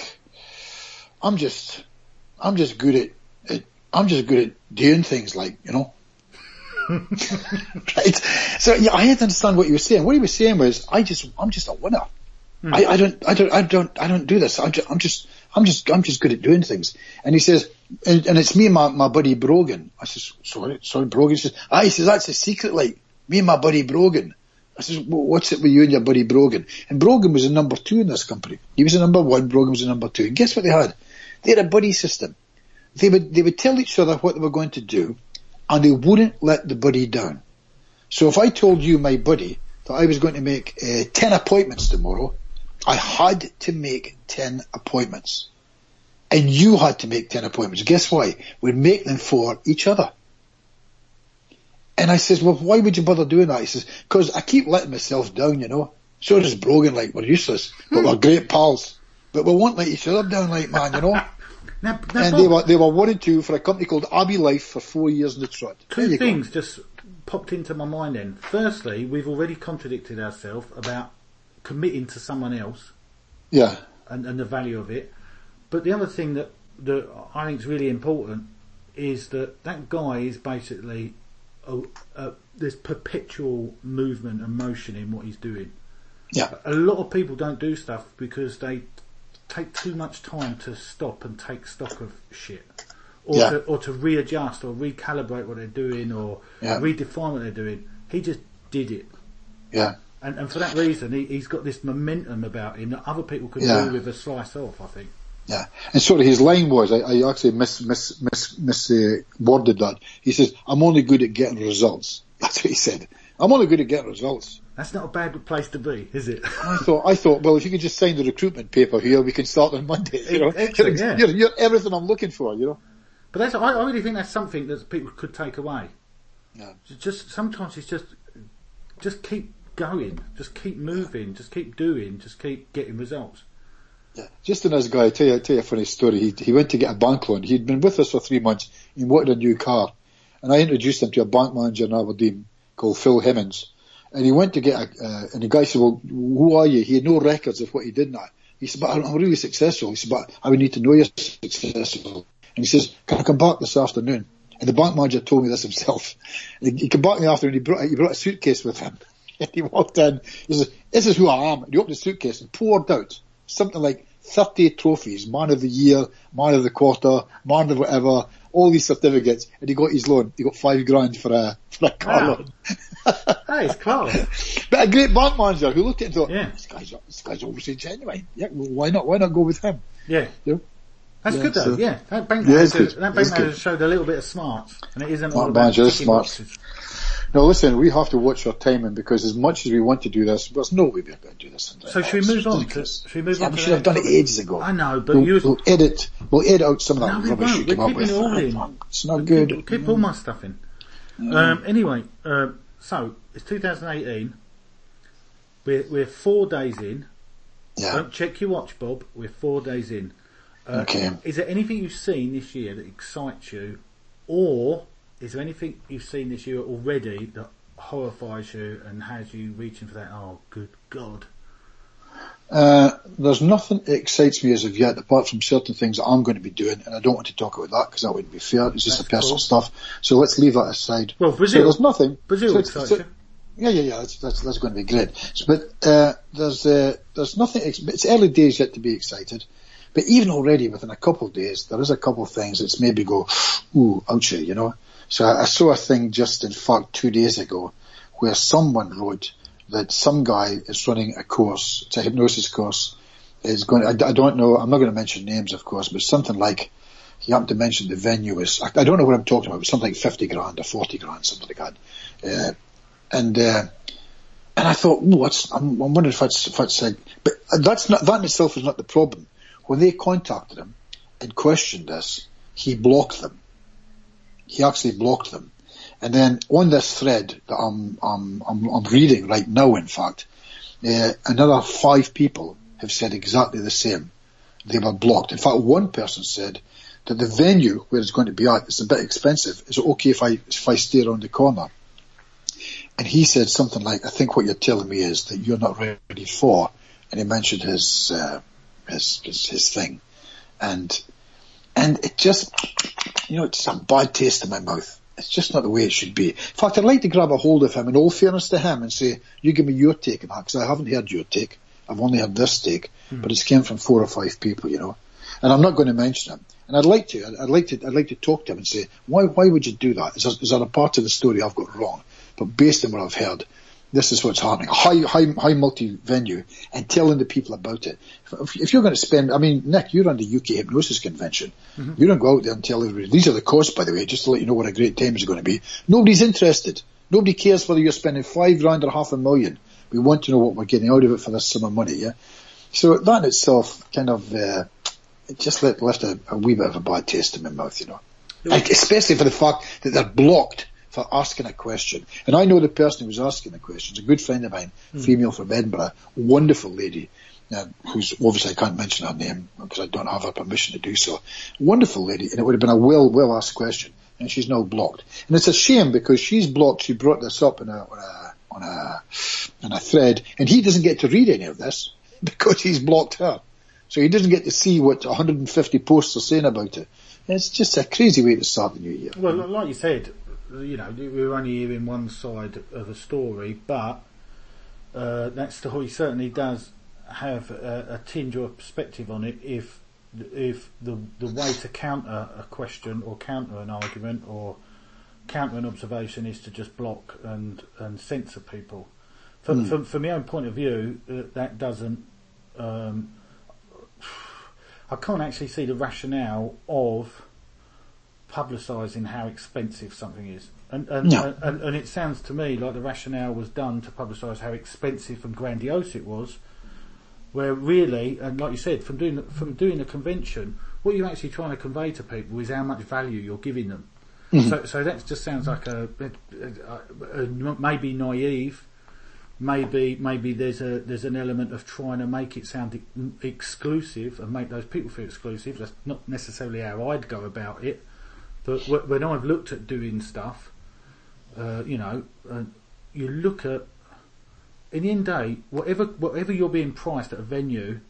I'm just, I'm just good at, at I'm just good at doing things like, you know, right. So yeah, I had to understand what he was saying. What he was saying was, I just, I'm just a winner. Hmm. I, I don't, I don't, I don't, I don't do this. I'm just, I'm just, I'm just, I'm just good at doing things. And he says, and, and it's me and my, my buddy Brogan. I says, sorry, sorry, Brogan. He says, ah, he says, that's a secret, like, me and my buddy Brogan. I says, well, what's it with you and your buddy Brogan? And Brogan was a number two in this company. He was a number one, Brogan was a number two. And guess what they had? They had a buddy system. They would, they would tell each other what they were going to do, and they wouldn't let the buddy down. So if I told you, my buddy, that I was going to make uh, ten appointments tomorrow, I had to make ten appointments. And you had to make ten appointments. Guess why? We'd make them for each other. And I says, well, why would you bother doing that? He says, because I keep letting myself down, you know. So does Brogan, like, we're useless, but we're great pals. But we won't let each other down, like, man, you know. now, now, and they were, they were one and two for a company called Abbey Life for four years in the trot. Two things go. just popped into my mind then. Firstly, we've already contradicted ourselves about committing to someone else. Yeah. And, and the value of it. But the other thing that, that I think is really important is that that guy is basically a, a, there's perpetual movement and motion in what he's doing. Yeah. A lot of people don't do stuff because they take too much time to stop and take stock of shit. Or, yeah. to, or to readjust or recalibrate what they're doing or yeah. redefine what they're doing. He just did it. Yeah. And, and for that reason, he, he's got this momentum about him that other people could yeah. do with a slice off, I think. Yeah. And sort of his line was, I, I actually mis, mis, mis, mis uh, worded that. He says, I'm only good at getting results. That's what he said. I'm only good at getting results. That's not a bad place to be, is it? I thought, I thought, well, if you could just sign the recruitment paper here, we can start on Monday. You know, Excellent, you're, yeah. you're, you're everything I'm looking for, you know. But that's, I, I really think that's something that people could take away. Yeah. Just sometimes it's just, just keep going, just keep moving, just keep doing, just keep getting results. Yeah. Just a nice guy. I tell you, I tell you a funny story. He he went to get a bank loan. He'd been with us for three months. He wanted a new car, and I introduced him to a bank manager in Aberdeen called Phil Hemmings. And he went to get a, uh, and the guy said, "Well, who are you?" He had no records of what he did now. He said, "But I'm really successful." He said, "But I would need to know you're successful." And he says, "Can I come back this afternoon?" And the bank manager told me this himself. And he, he came back in the afternoon. He brought he brought a suitcase with him. And he walked in. He says, "This is who I am." And he opened the suitcase and poured out something like thirty trophies, man of the year, man of the quarter, man of whatever, all these certificates, and he got his loan. He got five grand for a for a car wow. loan. That is class. But a great bank manager who looked at it and thought, yeah. this guy's this guy's obviously genuine. Yeah, well, why not? Why not go with him? Yeah. You know? That's yeah, good though. so, Yeah, that bank yeah, manager, good. that bank it's manager good. showed a little bit of smarts, and it isn't Bank all about manager is ticking smart. boxes. No, listen, we have to watch our timing because as much as we want to do this, there's no way we're going to do this. So should we move on? To, should we move yeah, on? We to should have done it ages ago. I know, but we'll, you. we'll edit. We'll edit out some of that No, we rubbish won't. you came We're up keeping with. it all in. It's not we'll good. Keep, we'll keep all my stuff in. Yeah. Um, anyway, um, so it's two thousand eighteen. We're we're four days in. Yeah. Don't check your watch, Bob. We're four days in. Uh, okay. Is there anything you've seen this year that excites you, or is there anything you've seen this year already that horrifies you and has you reaching for that? Oh, good God! Uh, there's nothing that excites me as of yet, apart from certain things that I'm going to be doing, and I don't want to talk about that because that wouldn't be fair. It's just That's the personal cool. stuff. So let's leave that aside. Well, Brazil. So there's nothing. Brazil so, excites so, you. Yeah, yeah, yeah. That's that's, that's going to be great. So, but uh, there's uh, there's nothing. Ex- it's early days yet to be excited. But even already within a couple of days, there is a couple of things that's maybe go, ooh, ouchie, you know. So I, I saw a thing just, in fact, two days ago, where someone wrote that some guy is running a course, it's a hypnosis course, is going. I, I don't know. I'm not going to mention names, of course, but something like he happened to mention the venue is. I, I don't know what I'm talking about. But something like fifty grand or forty grand, something like that. Uh, and uh, and I thought, ooh, what's? I'm, I'm wondering if that's if that's. Uh, but that's not that in itself is not the problem. When they contacted him and questioned this, he blocked them. He actually blocked them. And then on this thread that I'm, I'm, I'm, I'm reading right now, in fact, uh, another five people have said exactly the same. They were blocked. In fact, one person said that the venue where it's going to be at is a bit expensive. Is it okay if I, if I stay around the corner? And he said something like, I think what you're telling me is that you're not ready for, and he mentioned his, uh, his, his, his thing. And, and it just, you know, it's a bad taste in my mouth. It's just not the way it should be. In fact, I'd like to grab a hold of him in all fairness to him and say, you give me your take on that, because I haven't heard your take. I've only heard this take, mm. but it's came from four or five people, you know. And I'm not going to mention him. And I'd like to, I'd, I'd like to, I'd like to talk to him and say, why, why would you do that? Is there, is there a part of the story I've got wrong? But based on what I've heard, this is what's happening. High, high, high multi-venue, and telling the people about it. If, if you're going to spend, I mean, Nick, you're on the U K Hypnosis Convention. Mm-hmm. You don't go out there and tell everybody, these are the costs, by the way, just to let you know what a great time is going to be. Nobody's interested. Nobody cares whether you're spending five grand or half a million. We want to know what we're getting out of it for this sum of money, yeah? So that in itself kind of, uh, it just left, left a, a wee bit of a bad taste in my mouth, you know. Like, especially for the fact that they're blocked for asking a question. And I know the person who was asking the question. It's a good friend of mine, mm. female from Edinburgh, wonderful lady, uh, who's obviously I can't mention her name because I don't have her permission to do so. Wonderful lady, and it would have been a well, well asked question, and she's now blocked. And it's a shame because she's blocked. She brought this up in a, on a, on a, on a thread, and he doesn't get to read any of this because he's blocked her. So he doesn't get to see what one hundred fifty posts are saying about it. And it's just a crazy way to start the new year. Well, like you said, you know, we're only hearing one side of a story, but uh, that story certainly does have a, a tinge or a perspective on it if if the the way to counter a question or counter an argument or counter an observation is to just block and, and censor people. From, mm. from, from my own point of view, uh, that doesn't... Um, I can't actually see the rationale of publicising how expensive something is. And and, no. and and it sounds to me like the rationale was done to publicise how expensive and grandiose it was, where really, and like you said, from doing from doing a convention, what you're actually trying to convey to people is how much value you're giving them. Mm-hmm. So so that just sounds like a, a, a, a maybe naive, maybe maybe there's a there's an element of trying to make it sound exclusive and make those people feel exclusive. That's not necessarily how I'd go about it. But when I've looked at doing stuff, uh, you know, uh, you look at, in the end of the day, whatever whatever you're being priced at a venue,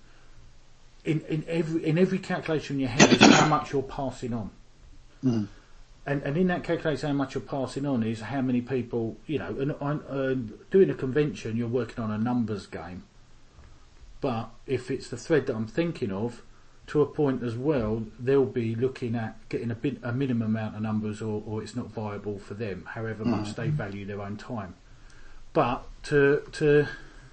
in, in every in every calculation in your head is how much you're passing on. Mm. And and in that calculation, how much you're passing on is how many people, you know, and, and uh, doing a convention, you're working on a numbers game. But if it's the thread that I'm thinking of, to a point as well, they'll be looking at getting a bit, a minimum amount of numbers, or, or it's not viable for them, however much mm. they value their own time. But to to,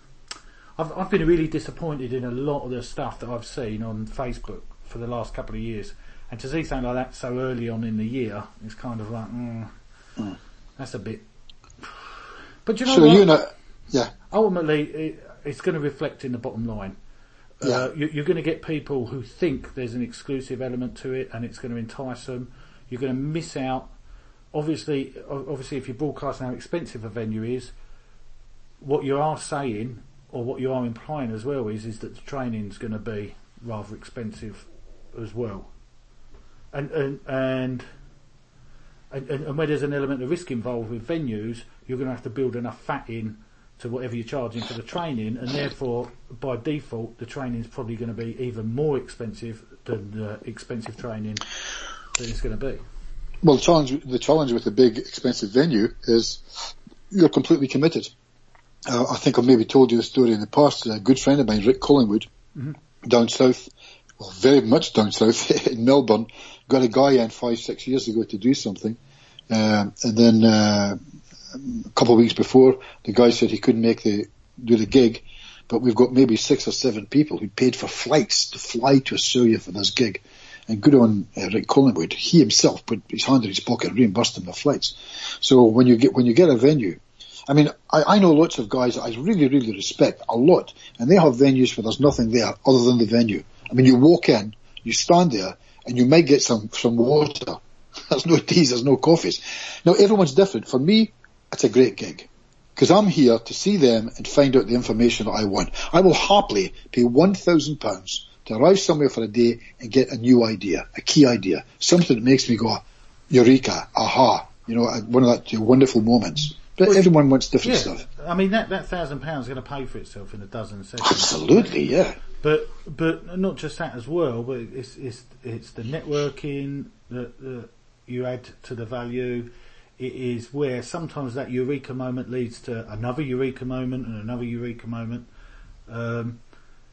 I've I've been really disappointed in a lot of the stuff that I've seen on Facebook for the last couple of years, and to see something like that so early on in the year, it's kind of like, mm, mm. that's a bit. But you know, so what? You know, yeah. Ultimately, it, it's going to reflect in the bottom line. Yeah. Uh, you, you're going to get people who think there's an exclusive element to it, and it's going to entice them. You're going to miss out. Obviously, obviously, if you're broadcasting how expensive a venue is, what you are saying, or what you are implying as well, is is that the training's going to be rather expensive as well. And and and and, and where there's an element of risk involved with venues, you're going to have to build enough fat in to whatever you're charging for the training, and therefore, by default, the training is probably going to be even more expensive than the expensive training that it's going to be. Well, the challenge, the challenge with a big, expensive venue is you're completely committed. Uh, I think I've maybe told you the story in the past. A good friend of mine, Rick Collingwood, mm-hmm. down south, well, very much down south in Melbourne, got a guy in five, six years ago to do something, um, and then. Uh, A couple of weeks before, the guy said he couldn't make the do the gig, but we've got maybe six or seven people who paid for flights to fly to Australia for this gig. And good on uh, Rick Collingwood, he himself put his hand in his pocket and reimbursed them the flights. So when you get when you get a venue, I mean, I, I know lots of guys that I really, really respect a lot, and they have venues where there's nothing there other than the venue. I mean, you walk in, you stand there, and you might get some some water. There's no teas, there's no coffees. Now everyone's different. For me, it's a great gig because I'm here to see them and find out the information that I want. I will happily pay one thousand pounds to arrive somewhere for a day and get a new idea, a key idea, something that makes me go, eureka, aha, you know, one of that wonderful moments. But well, everyone wants different yeah, stuff. I mean, that, that thousand pounds is going to pay for itself in a dozen sessions. Absolutely, yeah. But but not just that as well, but it's it's, it's the networking that, that you add to the value. It is where sometimes that eureka moment leads to another eureka moment and another eureka moment. Um,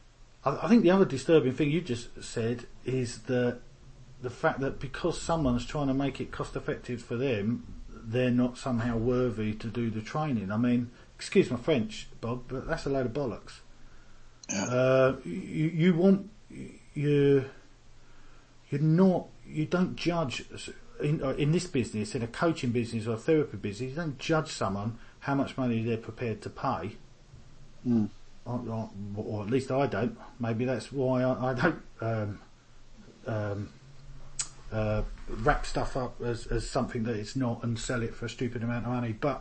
I, I think the other disturbing thing you just said is the the fact that because someone's trying to make it cost effective for them, they're not somehow worthy to do the training. I mean, excuse my French, Bob, but that's a load of bollocks. Yeah. Uh, you, you want you you're not you don't judge in, in this business, in a coaching business or a therapy business. You don't judge someone how much money they're prepared to pay, mm. or, or, or at least I don't. Maybe that's why I, I don't um, um, uh, wrap stuff up as, as something that it's not and sell it for a stupid amount of money. But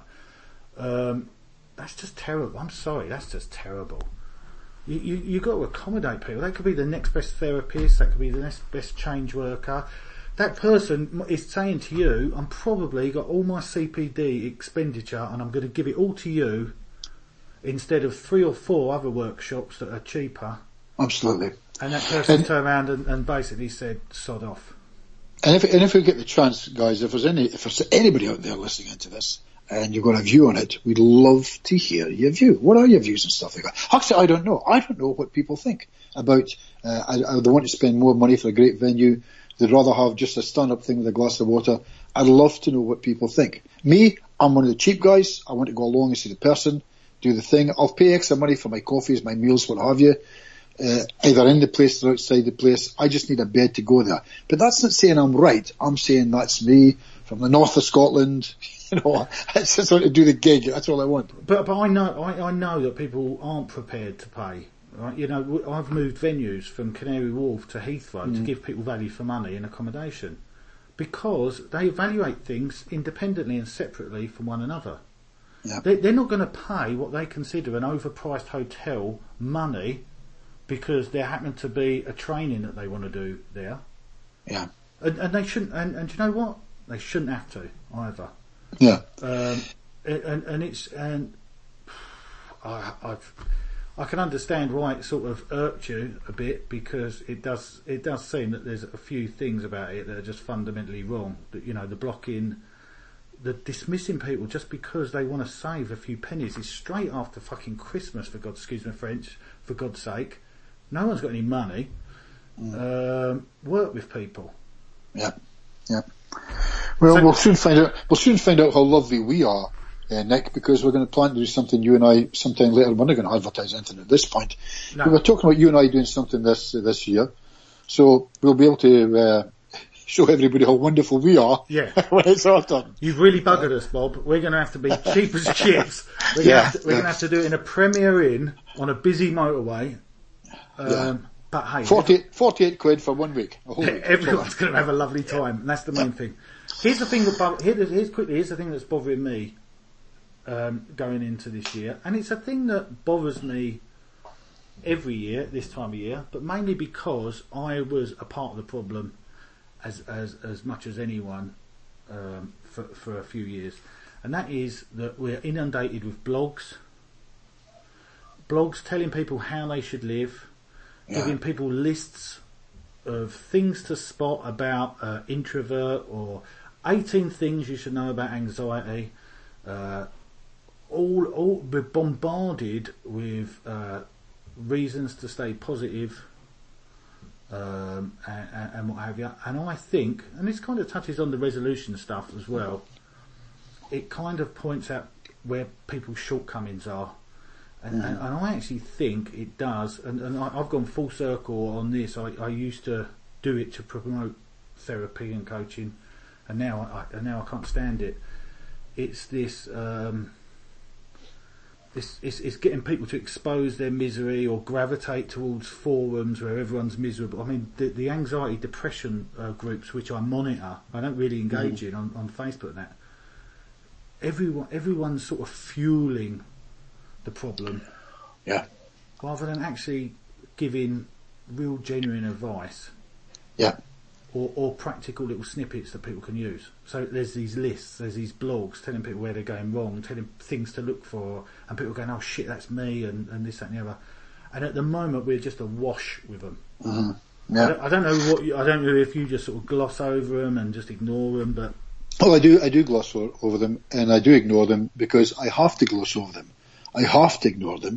um, that's just terrible. I'm sorry, that's just terrible. You, you, you've got to accommodate people. That could be the next best therapist, that could be the next best change worker. That person is saying to you, I'm probably got all my C P D expenditure and I'm going to give it all to you instead of three or four other workshops that are cheaper. Absolutely. And that person and, turned around and, and basically said, sod off. And if, and if we get the chance, guys, if there's any, if there's anybody out there listening into this, and you've got a view on it, we'd love to hear your view. What are your views and stuff like that? Actually, I don't know. I don't know what people think about, uh, I, I, they want to spend more money for a great venue. They'd rather have just a stand-up thing with a glass of water. I'd love to know what people think. Me, I'm one of the cheap guys. I want to go along and see the person, do the thing. I'll pay extra money for my coffees, my meals, what have you, uh, either in the place or outside the place. I just need a bed to go there. But that's not saying I'm right. I'm saying that's me from the north of Scotland. You know, I just want to do the gig. That's all I want. But but I know I, I know that people aren't prepared to pay. Right? You know, I've moved venues from Canary Wharf to Heathrow mm. to give people value for money and accommodation, because they evaluate things independently and separately from one another. Yeah. They, they're not going to pay what they consider an overpriced hotel money because there happen to be a training that they want to do there. Yeah. And, and they shouldn't. And, and you know what? They shouldn't have to either. Yeah. Um, and and it's and I I've, I can understand why it sort of irked you a bit, because it does it does seem that there's a few things about it that are just fundamentally wrong. That, you know, the blocking, the dismissing people just because they want to save a few pennies is straight after fucking Christmas, for God, excuse me French, for God's sake. No one's got any money. Mm. Um, work with people. Yeah. Yeah. Well, so, we'll soon find out. We'll soon find out how lovely we are, uh, Nick, because we're going to plan to do something. You and I, sometime later. We're not going to advertise anything at this point. No. We were talking about you and I doing something this uh, this year, so we'll be able to uh, show everybody how wonderful we are. Yeah, when it's all done. You've really buggered uh, us, Bob. We're going to have to be cheap as chips. We're yeah, going to, we're yeah. going to have to do it in a Premier Inn on a busy motorway. Um, yeah. But hey, forty-eight, forty-eight quid for one week. A whole week. Everyone's going to have a lovely time, and that's the main thing. Here's the thing that here's, here's quickly. Here's the thing that's bothering me um, going into this year, and it's a thing that bothers me every year this time of year, but mainly because I was a part of the problem as as as much as anyone um, for for a few years, and that is that we're inundated with blogs, blogs telling people how they should live. Yeah. Giving people lists of things to spot about uh, introvert, or eighteen things you should know about anxiety. Uh, all, all we're bombarded with uh, reasons to stay positive, um, and, and what have you. And I think, and this kind of touches on the resolution stuff as well. It kind of points out where people's shortcomings are. And, mm. and, and I actually think it does, and, and I, I've gone full circle on this. I, I used to do it to promote therapy and coaching, and now I, and now I can't stand it. It's this, um, this it's, it's getting people to expose their misery or gravitate towards forums where everyone's miserable. I mean, the, the anxiety, depression uh, groups, which I monitor, I don't really engage mm. in on, on Facebook and that. Everyone, everyone's sort of fueling the problem, yeah, rather than actually giving real genuine advice, yeah, or, or practical little snippets that people can use. So there's these lists, there's these blogs telling people where they're going wrong, telling things to look for, and people going, oh shit, that's me, and, and this, that and the other. And at the moment we're just awash with them. Mm-hmm. Yeah. I, don't, I don't know what you, I don't know if you just sort of gloss over them and just ignore them, but oh, I do I do gloss over them, and I do ignore them because I have to gloss over them. I have to ignore them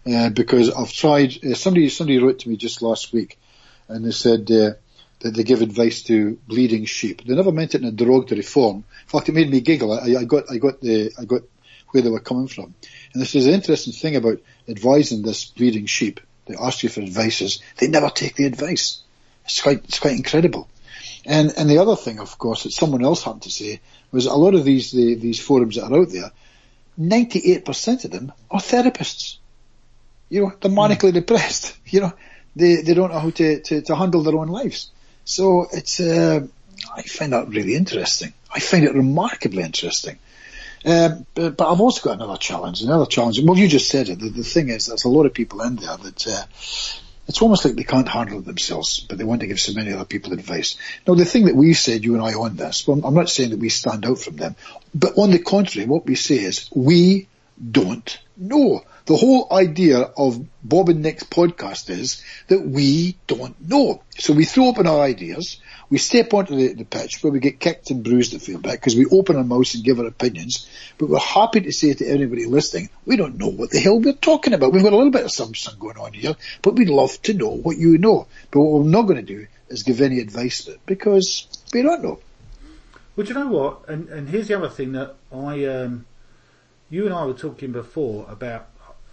uh, because I've tried. Uh, somebody somebody wrote to me just last week, and they said uh, that they give advice to bleeding sheep. They never meant it in a derogatory form. In fact, it made me giggle. I, I got I got the I got where they were coming from. And this is an interesting thing about advising this bleeding sheep. They ask you for advice, is they never take the advice. It's quite it's quite incredible. And and the other thing, of course, that someone else happened to say was a lot of these the, these forums that are out there, ninety-eight percent of them are therapists. You know, they're manically depressed. You know, they they don't know how to, to, to handle their own lives. So it's uh, I find that really interesting. I find it remarkably interesting. Um, but, but I've also got another challenge. Another challenge. Well, you just said it. The, the thing is, there's a lot of people in there that uh, it's almost like they can't handle it themselves, but they want to give so many other people advice. Now, the thing that we said, you and I, on this, well, I'm not saying that we stand out from them, but on the contrary, what we say is we don't know. The whole idea of Bob and Nick's podcast is that we don't know. So we throw open our ideas, we step onto the, the pitch where we get kicked and bruised a fair bit because we open our mouths and give our opinions, but we're happy to say to anybody listening, we don't know what the hell we're talking about. We've got a little bit of assumption going on here, but we'd love to know what you know. But what we're not going to do is give any advice to it because we don't know. Well, do you know what? And, and here's the other thing that I, um, you and I were talking before about.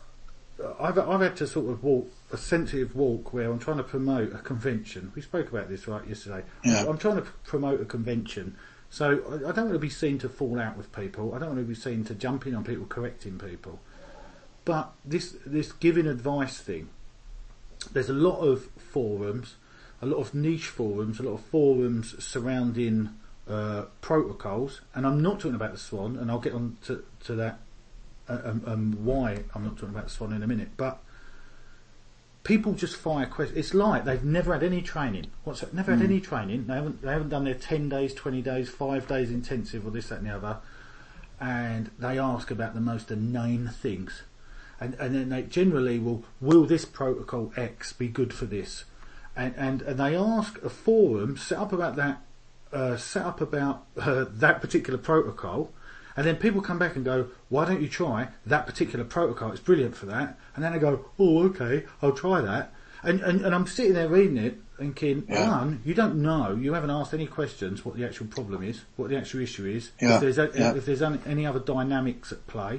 I've I've had to sort of walk a sensitive walk where I'm trying to promote a convention. We spoke about this right yesterday. Yeah. I'm trying to promote a convention, so I, I don't want to be seen to fall out with people. I don't want to be seen to jump in on people, correcting people. But this this giving advice thing, there's a lot of forums, a lot of niche forums, a lot of forums surrounding uh, protocols, and I'm not talking about the Swan, and I'll get on to, to that. Um, um, why I'm not talking about the Swan in a minute, but people just fire questions. It's like they've never had any training. What's that? Never had mm. any training. They haven't. They haven't done their ten days, twenty days, five days intensive, or this, that, and the other. And they ask about the most inane things, and and then they generally will. Will this protocol X be good for this? And and, and they ask a forum set up about that, uh, set up about uh, that particular protocol. And then people come back and go, why don't you try that particular protocol? It's brilliant for that. And then they go, oh, okay, I'll try that. And and, and I'm sitting there reading it thinking, yeah. one, you don't know, you haven't asked any questions what the actual problem is, what the actual issue is, yeah. if there's, a, yeah. if there's any other dynamics at play.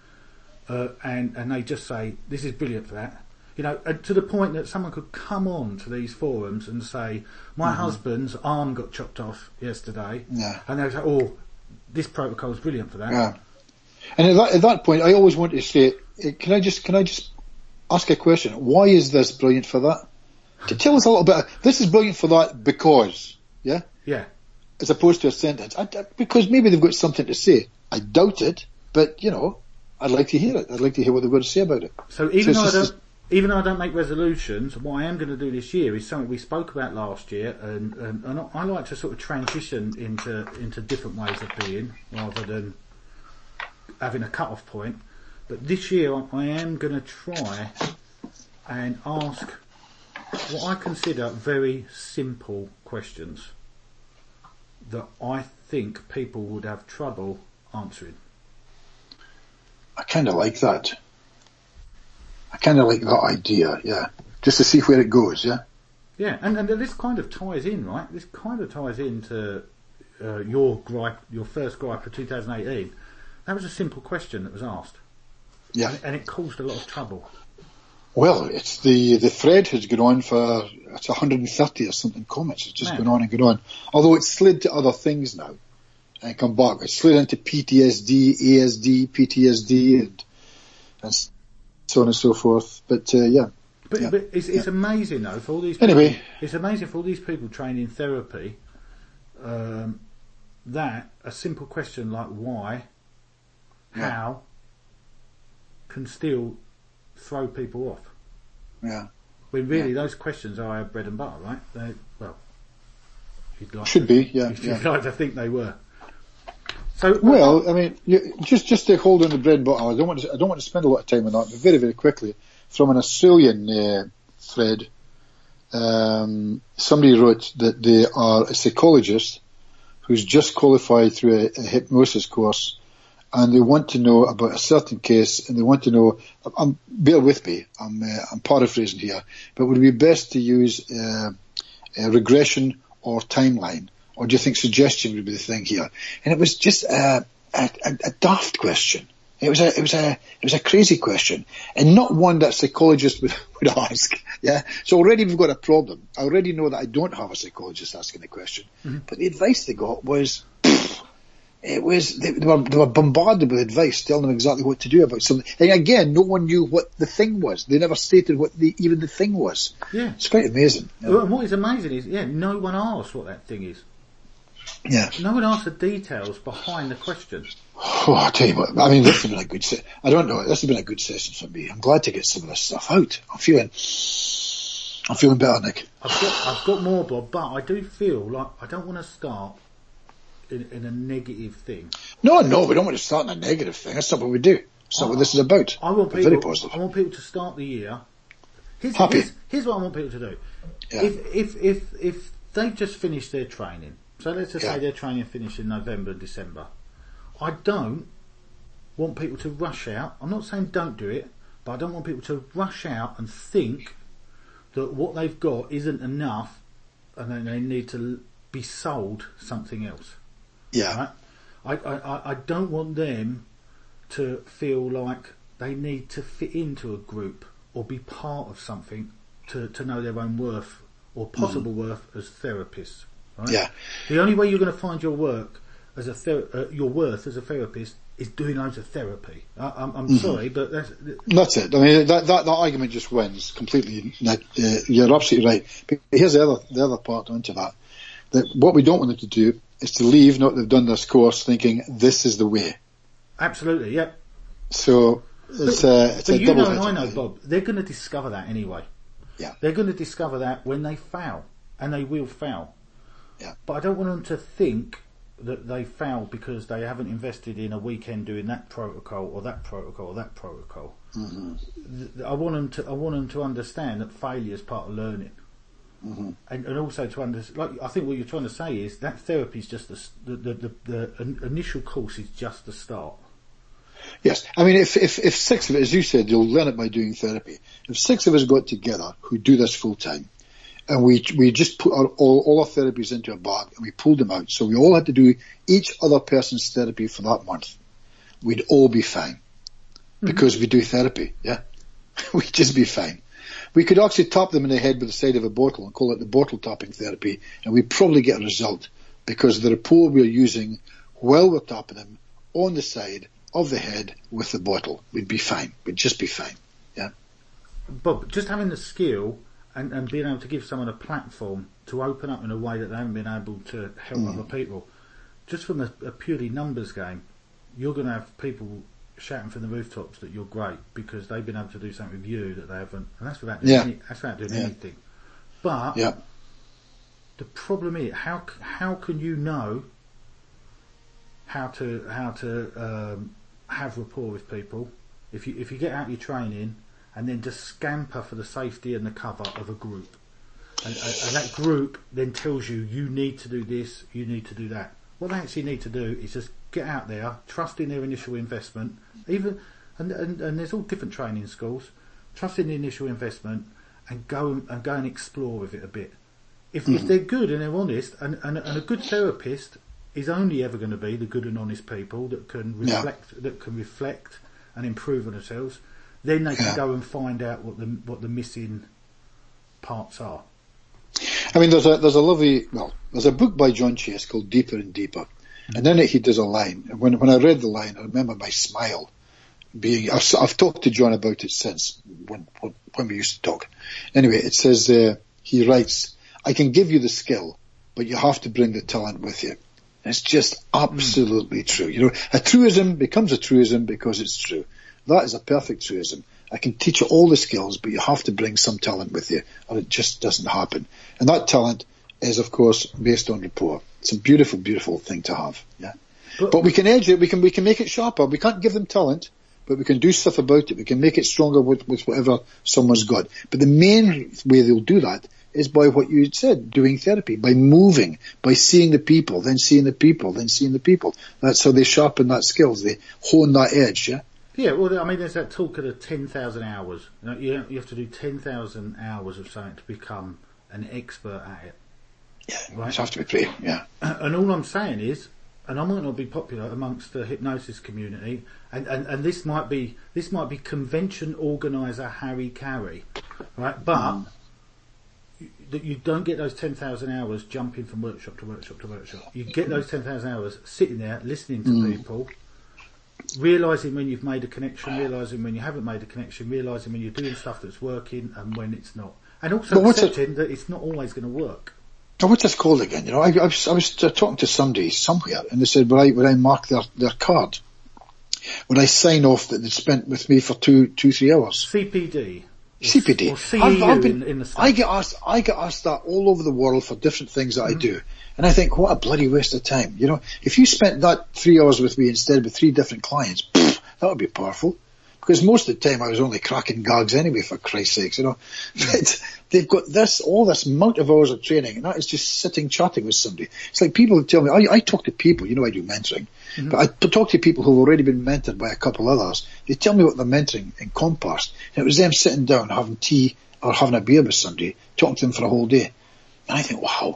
Uh, and, and they just say, this is brilliant for that. You know, and to the point that someone could come on to these forums and say, my mm-hmm. husband's arm got chopped off yesterday. Yeah. And they say, oh, this protocol is brilliant for that. Yeah. And at that, at that point, I always want to say, can I just can I just ask a question? Why is this brilliant for that? To tell us a little bit. This is brilliant for that because, yeah, yeah, as opposed to a sentence. I, because maybe they've got something to say. I doubt it, but you know, I'd like to hear it. I'd like to hear what they've got to say about it. So even so though I don't, even though I don't make resolutions, what I am going to do this year is something we spoke about last year, and, and, and I like to sort of transition into into different ways of being rather than having a cut-off point. But this year I am going to try and ask what I consider very simple questions that I think people would have trouble answering. I kind of like that. I kind of like that idea, yeah. Just to see where it goes, yeah? Yeah, and, and this kind of ties in, right? This kind of ties into uh, your gripe, your first gripe for two thousand eighteen. That was a simple question that was asked. Yeah. And, and it caused a lot of trouble. Well, it's the, the thread has gone on for, it's one hundred thirty or something comments. It's just Man. gone on and gone on. Although it's slid to other things now. And come back. It's slid into P T S D, A S D, P T S D, and, and so on and so forth. But, uh, yeah. But, yeah. but it's, it's yeah. amazing though for all these people, anyway. It's amazing for all these people training therapy, um, that a simple question like why, yeah. how, can still throw people off. Yeah. When really yeah. those questions are our bread and butter, right? They, well, you'd like should to, be, yeah. You'd yeah. like to think they were. So well, I mean, you, just just to hold on the bread and butter, I don't want to I don't want to spend a lot of time on that, but very very quickly, from an Australian uh, thread, um, somebody wrote that they are a psychologist who's just qualified through a, a hypnosis course, and they want to know about a certain case, and they want to know, um, bear with me, I'm, uh, I'm paraphrasing here, but would it be best to use uh, a regression or timeline? Or do you think suggestion would be the thing here? And it was just a, a, a daft question. It was a, it was a, it was a crazy question, and not one that psychologists would, would ask. Yeah. So already we've got a problem. I already know that I don't have a psychologist asking the question, mm-hmm. but the advice they got was, pff, it was, they, they were, they were bombarded with advice telling them exactly what to do about something. And again, no one knew what the thing was. They never stated what the, even the thing was. Yeah. It's quite amazing. Yeah. Well, what is amazing is, yeah, no one asked what that thing is. Yeah. No one asked the details behind the question. Oh, I'll tell you what, I mean, this has been a good se- I don't know, this has been a good session for me. I'm glad to get some of this stuff out. I'm feeling, I'm feeling better, Nick. I've got, I've got more, Bob, but I do feel like I don't want to start in, in a negative thing. No, no, we don't want to start in a negative thing. That's not what we do. That's not I, what this is about. I want people, very positive. I want people to start the year. Here's, Happy. Here's, here's what I want people to do. Yeah. If, if, if, if they've just finished their training, so let's just yeah. say their training finished in November and December, I don't want people to rush out. I'm not saying don't do it, but I don't want people to rush out and think that what they've got isn't enough and then they need to be sold something else. Yeah. Right? I, I, I don't want them to feel like they need to fit into a group or be part of something to, to know their own worth or possible mm. worth as therapists. Right? Yeah. The only way you're going to find your work as a ther- uh, your worth as a therapist is doing loads of therapy. I, I'm, I'm mm-hmm. sorry, but that's that's it. I mean, that that, that argument just wins completely. Uh, you're absolutely right. But here's the other the other part onto that. That what we don't want them to do is to leave, not that they've done this course, thinking this is the way. Absolutely, yeah. So it's but, a it's but a you double know, and I know, Bob. They're going to discover that anyway. Yeah. They're going to discover that when they fail, and they will fail. Yeah. But I don't want them to think that they fail because they haven't invested in a weekend doing that protocol or that protocol or that protocol. Mm-hmm. I want them to. I want them to understand that failure is part of learning, mm-hmm. and, and also to understand. Like I think what you're trying to say is that therapy is just the the, the the the initial course is just the start. Yes, I mean if if if six of it, as you said, you'll learn it by doing therapy. If six of us got together who do this full time, and we we just put our, all, all our therapies into a bag and we pulled them out. So we all had to do each other person's therapy for that month. We'd all be fine. Mm-hmm. Because we do therapy, yeah? We'd just be fine. We could actually tap them in the head with the side of a bottle and call it the bottle tapping therapy, and we'd probably get a result because the rapport we're using while we're tapping them on the side of the head with the bottle, we'd be fine. We'd just be fine, yeah? But just having the skill And, and being able to give someone a platform to open up in a way that they haven't been able to help mm. other people. Just from a, a purely numbers game, you're going to have people shouting from the rooftops that you're great because they've been able to do something with you that they haven't, and that's without doing, yeah. any, that's without doing yeah. anything. But yeah. the problem is, how how can you know how to how to um, have rapport with people if you if you get out your training and then just scamper for the safety and the cover of a group. And, and that group then tells you, you need to do this, you need to do that. What they actually need to do is just get out there, trust in their initial investment, even, and, and, and there's all different training schools, trust in the initial investment and go and go and explore with it a bit. If, mm-hmm. if they're good and they're honest, and, and, and a good therapist is only ever going to be the good and honest people that can reflect, yeah. that can reflect and improve on themselves. Then they can yeah. go and find out what the what the missing parts are. I mean, there's a there's a lovely well, there's a book by John Chase called Deeper and Deeper, mm-hmm. and in it he does a line. And when when I read the line, I remember my smile being. I've, I've talked to John about it since when when we used to talk. Anyway, it says uh, he writes, "I can give you the skill, but you have to bring the talent with you." And it's just absolutely mm. true. You know, a truism becomes a truism because it's true. That is a perfect truism. I can teach you all the skills, but you have to bring some talent with you, or it just doesn't happen. And that talent is, of course, based on rapport. It's a beautiful, beautiful thing to have. Yeah, but, but we can edge it. We can we can make it sharper. We can't give them talent, but we can do stuff about it. We can make it stronger with, with whatever someone's got. But the main way they'll do that is by what you said, doing therapy, by moving, by seeing the people, then seeing the people, then seeing the people. That's how they sharpen that skills. They hone that edge, yeah? Yeah, well, I mean, there's that talk of the ten thousand hours. You know, you you have to do ten thousand hours of something to become an expert at it. Yeah, right? You have to be pretty, yeah. And all I'm saying is, and I might not be popular amongst the hypnosis community, and, and, and this might be this might be convention organiser Harry Carey, right? But mm. you, you don't get those ten thousand hours jumping from workshop to workshop to workshop. You get those ten thousand hours sitting there, listening to mm. people, realising when you've made a connection, realising when you haven't made a connection, realising when you're doing stuff that's working and when it's not. And also accepting it? that it's not always going to work. So what's this called again? You know, I, I was, I was uh, talking to somebody somewhere, and they said, "Would I, would I mark their, their card? Would I sign off that they'd spent with me for two, two, three hours?" C P D. C P D. Or C E U I've, I've been, in, in the States. I get asked, I get asked that all over the world for different things that mm-hmm. I do, and I think, what a bloody waste of time. You know, if you spent that three hours with me instead with three different clients, pff, that would be powerful. Because most of the time I was only cracking gags anyway, for Christ's sakes, you know. But they've got this, all this amount of hours of training, and that is just sitting chatting with somebody. It's like people who tell me, I, I talk to people, you know I do mentoring, mm-hmm. but I talk to people who've already been mentored by a couple others. They tell me what they're mentoring encompassed. And it was them sitting down, having tea or having a beer with somebody, talking to them for a whole day. And I think, wow,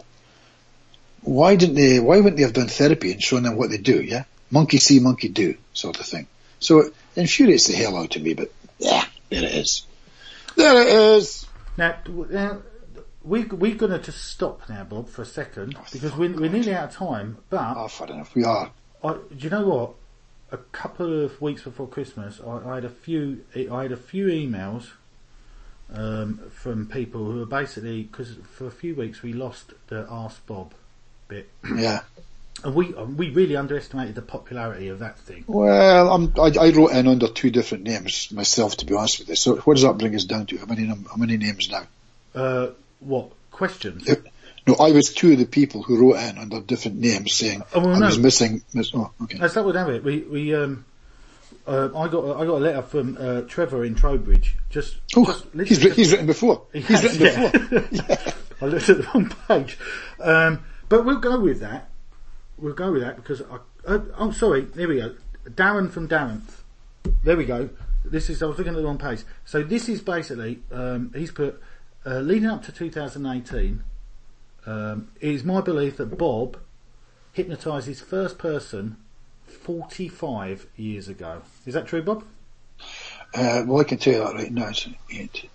why didn't they, why wouldn't they have done therapy and shown them what they do, yeah? Monkey see, monkey do, sort of thing. So it infuriates the hell out of me, but yeah, there it is. There it is. Now, now we, we're going to just stop now, Bob, for a second, oh, because we're, we're nearly out of time, but... Oh, fair enough, we are. I, do you know what? A couple of weeks before Christmas, I, I had a few I had a few emails um, from people who were basically... Because for a few weeks we lost the Ask Bob bit. Yeah. And we we really underestimated the popularity of that thing. Well, I'm, I, I wrote in under two different names myself, to be honest with you. So what does that bring us down to? How many how many names now? Uh, what questions? Uh, no, I was two of the people who wrote in under different names, saying oh, well, I no. was missing. Miss, oh, okay. That's that would have it. We we um, uh, I got I got a letter from uh, Trevor in Trowbridge. Just, oh, just he's, ri- he's written before. He he's has, written yeah. before. yeah. I looked at the wrong page, um, but we'll go with that. We'll go with that because I, uh, oh sorry, here we go. Darren from Darenth. There we go. This is I was looking at the wrong page. So this is basically um, he's put uh, leading up to two thousand eighteen. Um, it is my belief that Bob hypnotised his first person forty-five years ago. Is that true, Bob? Uh, well, I can tell you that right now. It's eight,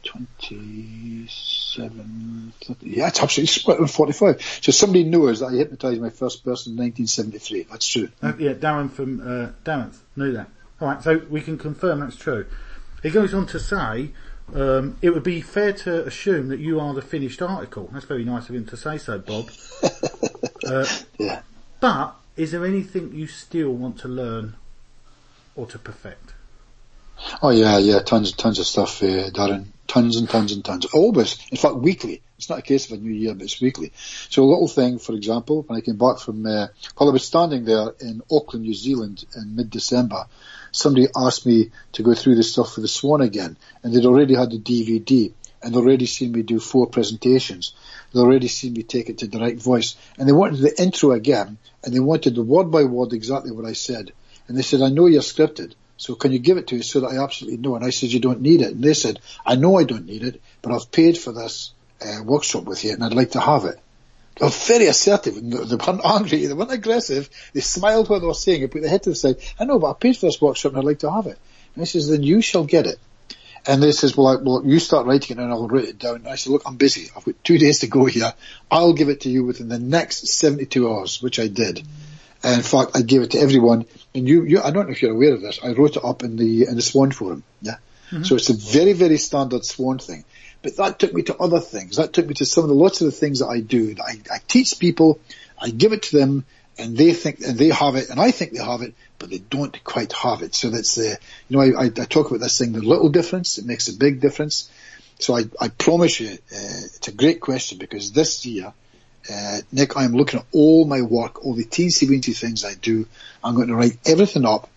twenty-seven, thirty, yeah, it's absolutely split on forty-five. So somebody knows that I hypnotised my first person in nineteen seventy-three. That's true. Uh, yeah, Darren from uh, Darenth knew that. All right, so we can confirm that's true. He goes on to say, um, it would be fair to assume that you are the finished article. That's very nice of him to say so, Bob. uh, yeah. But is there anything you still want to learn or to perfect? Oh yeah, yeah, tons and tons of stuff, uh, Darren. Tons and tons and tons. Always. In fact, weekly. It's not a case of a new year, but it's weekly. So a little thing, for example, when I came back from, uh, while I was standing there in Auckland, New Zealand in mid-December, somebody asked me to go through the stuff for the Swan again, and they'd already had the D V D, and they'd already seen me do four presentations. They'd already seen me take it to Direct Voice, and they wanted the intro again, and they wanted the word by word exactly what I said. And they said, I know you're scripted, so can you give it to us so that I absolutely know? And I said, you don't need it. And they said, I know I don't need it, but I've paid for this uh, workshop with you and I'd like to have it. They were very assertive. They weren't angry. They weren't aggressive. They smiled when they were saying it, put their head to the side. I know, but I paid for this workshop and I'd like to have it. And I says, then you shall get it. And they says, well, I, well, you start writing it and I'll write it down. And I said, look, I'm busy. I've got two days to go here. I'll give it to you within the next seventy-two hours, which I did. And in fact, I gave it to everyone. And you, you, I don't know if you're aware of this. I wrote it up in the, in the Swan Forum. Yeah. Mm-hmm. So it's a very, very standard Swan thing. But that took me to other things. That took me to some of the, lots of the things that I do. I, I teach people, I give it to them, and they think, and they have it, and I think they have it, but they don't quite have it. So that's the, you know, I, I, I talk about this thing, the little difference, it makes a big difference. So I, I promise you, uh, it's a great question because this year, Uh, Nick, I'm looking at all my work, all the teensy weensy things I do. I'm going to write everything up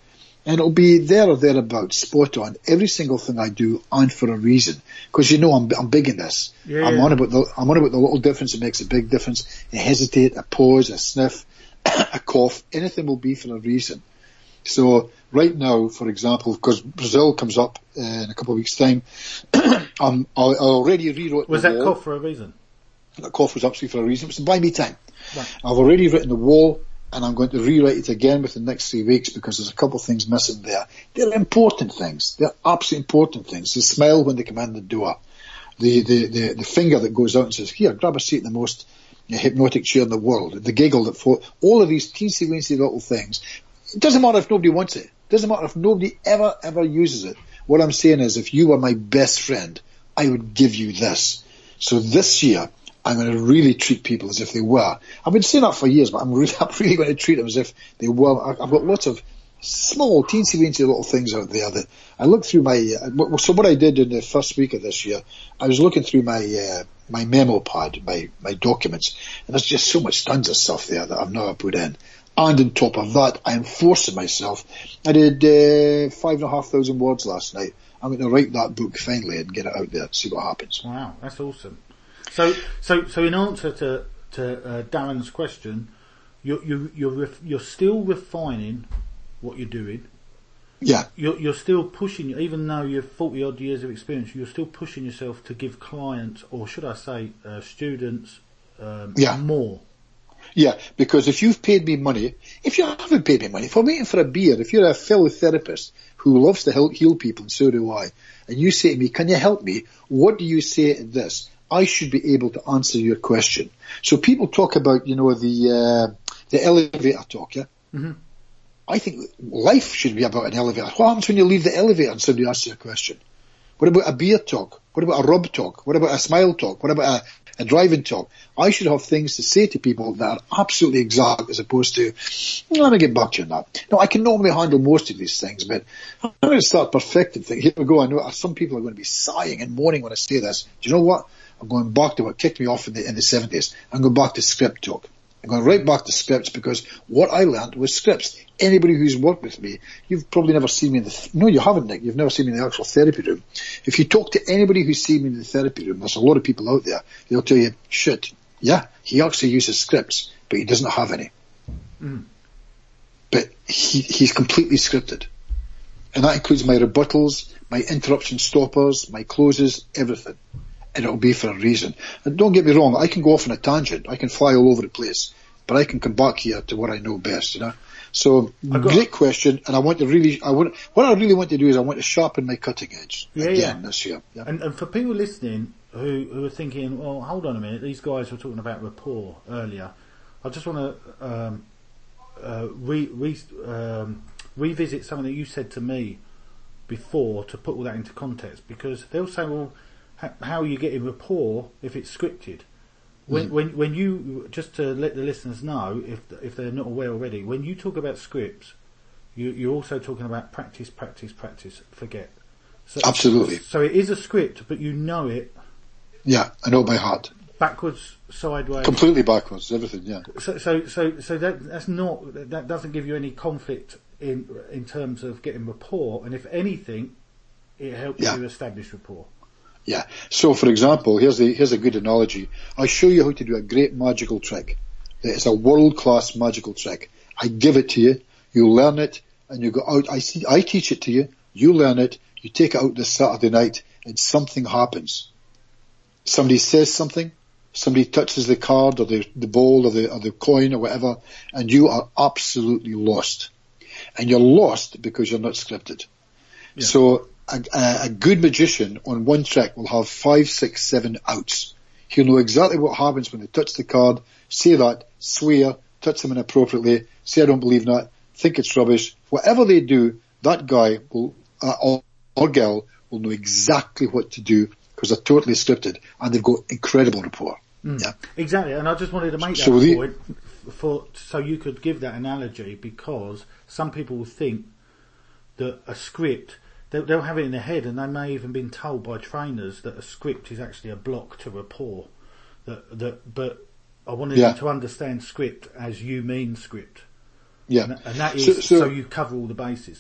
And it'll be there or thereabouts, spot on. Every single thing I do, and for a reason. Because you know I'm, I'm big in this. Yeah, I'm yeah. on about the, I'm on about the little difference that makes a big difference. A hesitate, a pause, a sniff, a cough, anything will be for a reason. So right now, for example, because Brazil comes up uh, in a couple of weeks' time, um, I, I already rewrote Was the that wall. cough for a reason? That cough was actually for a reason. It was buy me time. Right. I've already written the wall, and I'm going to rewrite it again within the next three weeks because there's a couple of things missing there. They're important things. They're absolutely important things. The smile when they come in the door. The, the, the, the finger that goes out and says, here, grab a seat in the most you know, hypnotic chair in the world. The giggle that floats. All of these teensy-weensy little things. It doesn't matter if nobody wants it. It doesn't matter if nobody ever, ever uses it. What I'm saying is, if you were my best friend, I would give you this. So this year, I'm going to really treat people as if they were. I've been saying that for years, but I'm really, I'm really going to treat them as if they were. I've got lots of small, teensy-weensy little things out there that I look through my, uh, so what I did in the first week of this year, I was looking through my, uh, my memo pad, my, my documents, and there's just so much tons of stuff there that I've now put in. And on top of that, I am forcing myself. I did, uh, five and a half thousand words last night. I'm going to write that book finally and get it out there, see what happens. Wow, that's awesome. So, so, so in answer to to uh, Darren's question, you're you you're ref, you're still refining what you're doing. Yeah. You're you're still pushing, even though you've forty odd years of experience, you're still pushing yourself to give clients, or should I say, uh, students, um, Yeah. more. Yeah, because if you've paid me money, if you haven't paid me money, if I'm waiting for a beer, if you're a fellow therapist who loves to help heal people, and so do I, and you say to me, can you help me? What do you say to this? I should be able to answer your question. So people talk about, you know, the uh, the elevator talk, yeah? Mm-hmm. I think life should be about an elevator. What happens when you leave the elevator and somebody asks you a question? What about a beer talk? What about a rub talk? What about a smile talk? What about a, a driving talk? I should have things to say to people that are absolutely exact as opposed to, let me get back to you on that. Now, I can normally handle most of these things, but I'm going to start perfecting things. Here we go. I know some people are going to be sighing and moaning when I say this. Do you know what? I'm going back to what kicked me off in the, in the seventies. I'm going back to script talk. I'm going right back to scripts because what I learned was scripts. Anybody who's worked with me, you've probably never seen me in the, th- no you haven't, Nick, you've never seen me in the actual therapy room. If you talk to anybody who's seen me in the therapy room, there's a lot of people out there, they'll tell you, shit, yeah, he actually uses scripts, but he doesn't have any. Mm. But he, he's completely scripted. And that includes my rebuttals, my interruption stoppers, my closes, everything. And it'll be for a reason. And don't get me wrong, I can go off on a tangent, I can fly all over the place, but I can come back here to what I know best, you know. So, great question, and I want to really, I want, what I really want to do is I want to sharpen my cutting edge yeah, again yeah. this year. Yeah. And, and for people listening who, who are thinking, well, hold on a minute, these guys were talking about rapport earlier. I just want to um, uh, re, re, um, revisit something that you said to me before to put all that into context, because they'll say, well, how, how are you getting rapport if it's scripted? When, Mm-hmm. when, when you, just to let the listeners know, if if they're not aware already, when you talk about scripts, you, you're also talking about practice, practice, practice, forget. So, Absolutely. So it is a script, but you know it Yeah, I know it by heart. backwards, sideways. Completely backwards, everything, yeah. So, so, so, so that that's not that doesn't give you any conflict in in terms of getting rapport, and if anything, it helps Yeah. you establish rapport. Yeah. So, for example, here's the here's a good analogy. I show you how to do a great magical trick. It's a world-class magical trick. I give it to you, you learn it, and you go out. I see. I teach it to you. You learn it. You take it out this Saturday night, and something happens. Somebody says something. Somebody touches the card or the the bowl or the or the coin or whatever, and you are absolutely lost. And you're lost because you're not scripted. Yeah. So. A, a good magician on one trick will have five, six, seven outs. He'll know exactly what happens when they touch the card, say that, swear, touch them inappropriately, say I don't believe that, think it's rubbish. Whatever they do, that guy will, uh, or, or girl will know exactly what to do because they're totally scripted and they've got incredible rapport. Mm. Yeah. Exactly, and I just wanted to make that So the- point for so you could give that analogy, because some people will think that a script, They'll, they'll have it in their head, and they may even been told by trainers that a script is actually a block to rapport. That, that, but I wanted Yeah. them to understand script as you mean script. Yeah. And, and that is So- so, so- you cover all the bases.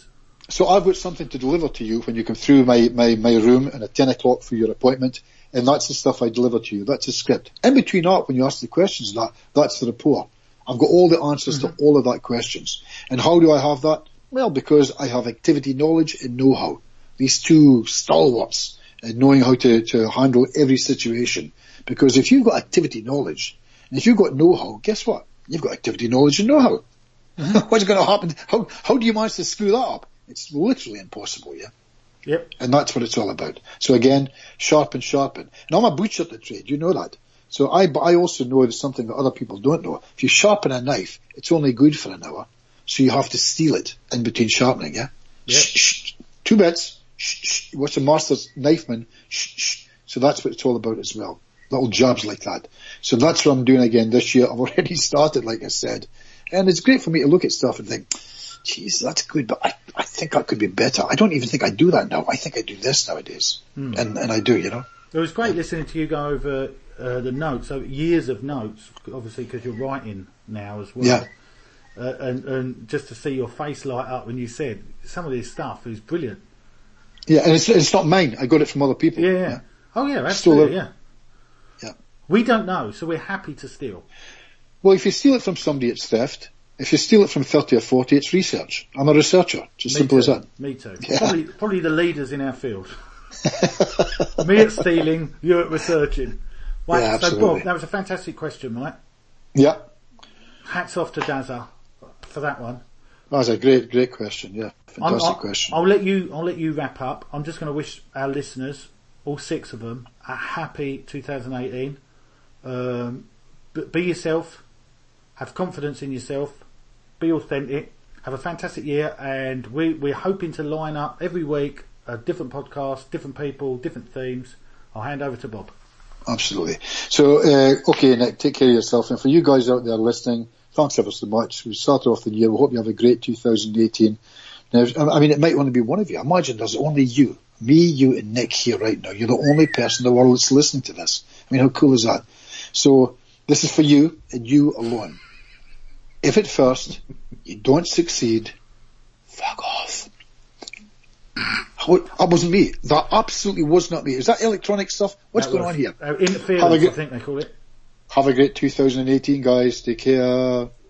So I've got something to deliver to you when you come through my, my, my room and at ten o'clock for your appointment, and that's the stuff I deliver to you. That's the script. In between that, when you ask the questions, that that's the rapport. I've got all the answers mm-hmm. to all of that questions. And how do I have that? Well, because I have activity knowledge and know-how. These two stalwarts in knowing how to, to handle every situation. Because if you've got activity knowledge, and if you've got know-how, guess what? You've got activity knowledge and know-how. Mm-hmm. What's going to happen? How, how do you manage to screw that up? It's literally impossible, yeah? Yep. And that's what it's all about. So again, sharpen, sharpen. And I'm a butcher at the trade, you know that. So I, but I also know there's something that other people don't know. If you sharpen a knife, it's only good for an hour. So you have to steal it in between sharpening, yeah? Yep. Shh, shh, two bits. Shh, shh. What's a master's knifeman? Shh, shh. So that's what it's all about as well. Little jabs like that. So that's what I'm doing again this year. I've already started, like I said. And it's great for me to look at stuff and think, geez, that's good, but I, I think that could be better. I don't even think I do that now. I think I do this nowadays. Mm. And, and I do, you know. It was great listening to you go over uh, the notes, so years of notes, obviously because you're writing now as well. Yeah. Uh, and, and just to see your face light up when you said some of this stuff is brilliant. Yeah, and it's it's not mine. I got it from other people. Yeah, yeah. yeah. Oh, yeah, absolutely, yeah. Yeah. We don't know, so we're happy to steal. Well, if you steal it from somebody, it's theft. If you steal it from thirty or forty, it's research. I'm a researcher. It's as Me simple too. as that. Me too. Yeah. Probably, probably the leaders in our field. Me at stealing, you at researching. Right, Yeah, so absolutely. Bob, that was a fantastic question, Mike. Yeah. Hats off to Dazza for that one. That was a great, great question. Yeah. Fantastic I'll, question. I'll let you, I'll let you wrap up. I'm just going to wish our listeners, all six of them, a happy two thousand eighteen. Um, be yourself. Have confidence in yourself. Be authentic. Have a fantastic year, and we, we're hoping to line up every week a different podcast, different people, different themes. I'll hand over to Bob. Absolutely. So, uh, okay, Nick, take care of yourself. And for you guys out there listening, thanks ever so much. We started off the year. We hope you have a great two thousand eighteen. Now, I mean, it might only be one of you. Imagine there's only you, me, you, and Nick here right now. You're the only person in the world that's listening to this. I mean, how cool is that? So, this is for you and you alone. If at first you don't succeed, fuck off. That wasn't me. That absolutely was not me. Is that electronic stuff? What's That going was, on here? Uh, interference, Have a good- I think they call it. Have a great two thousand eighteen, guys. Take care.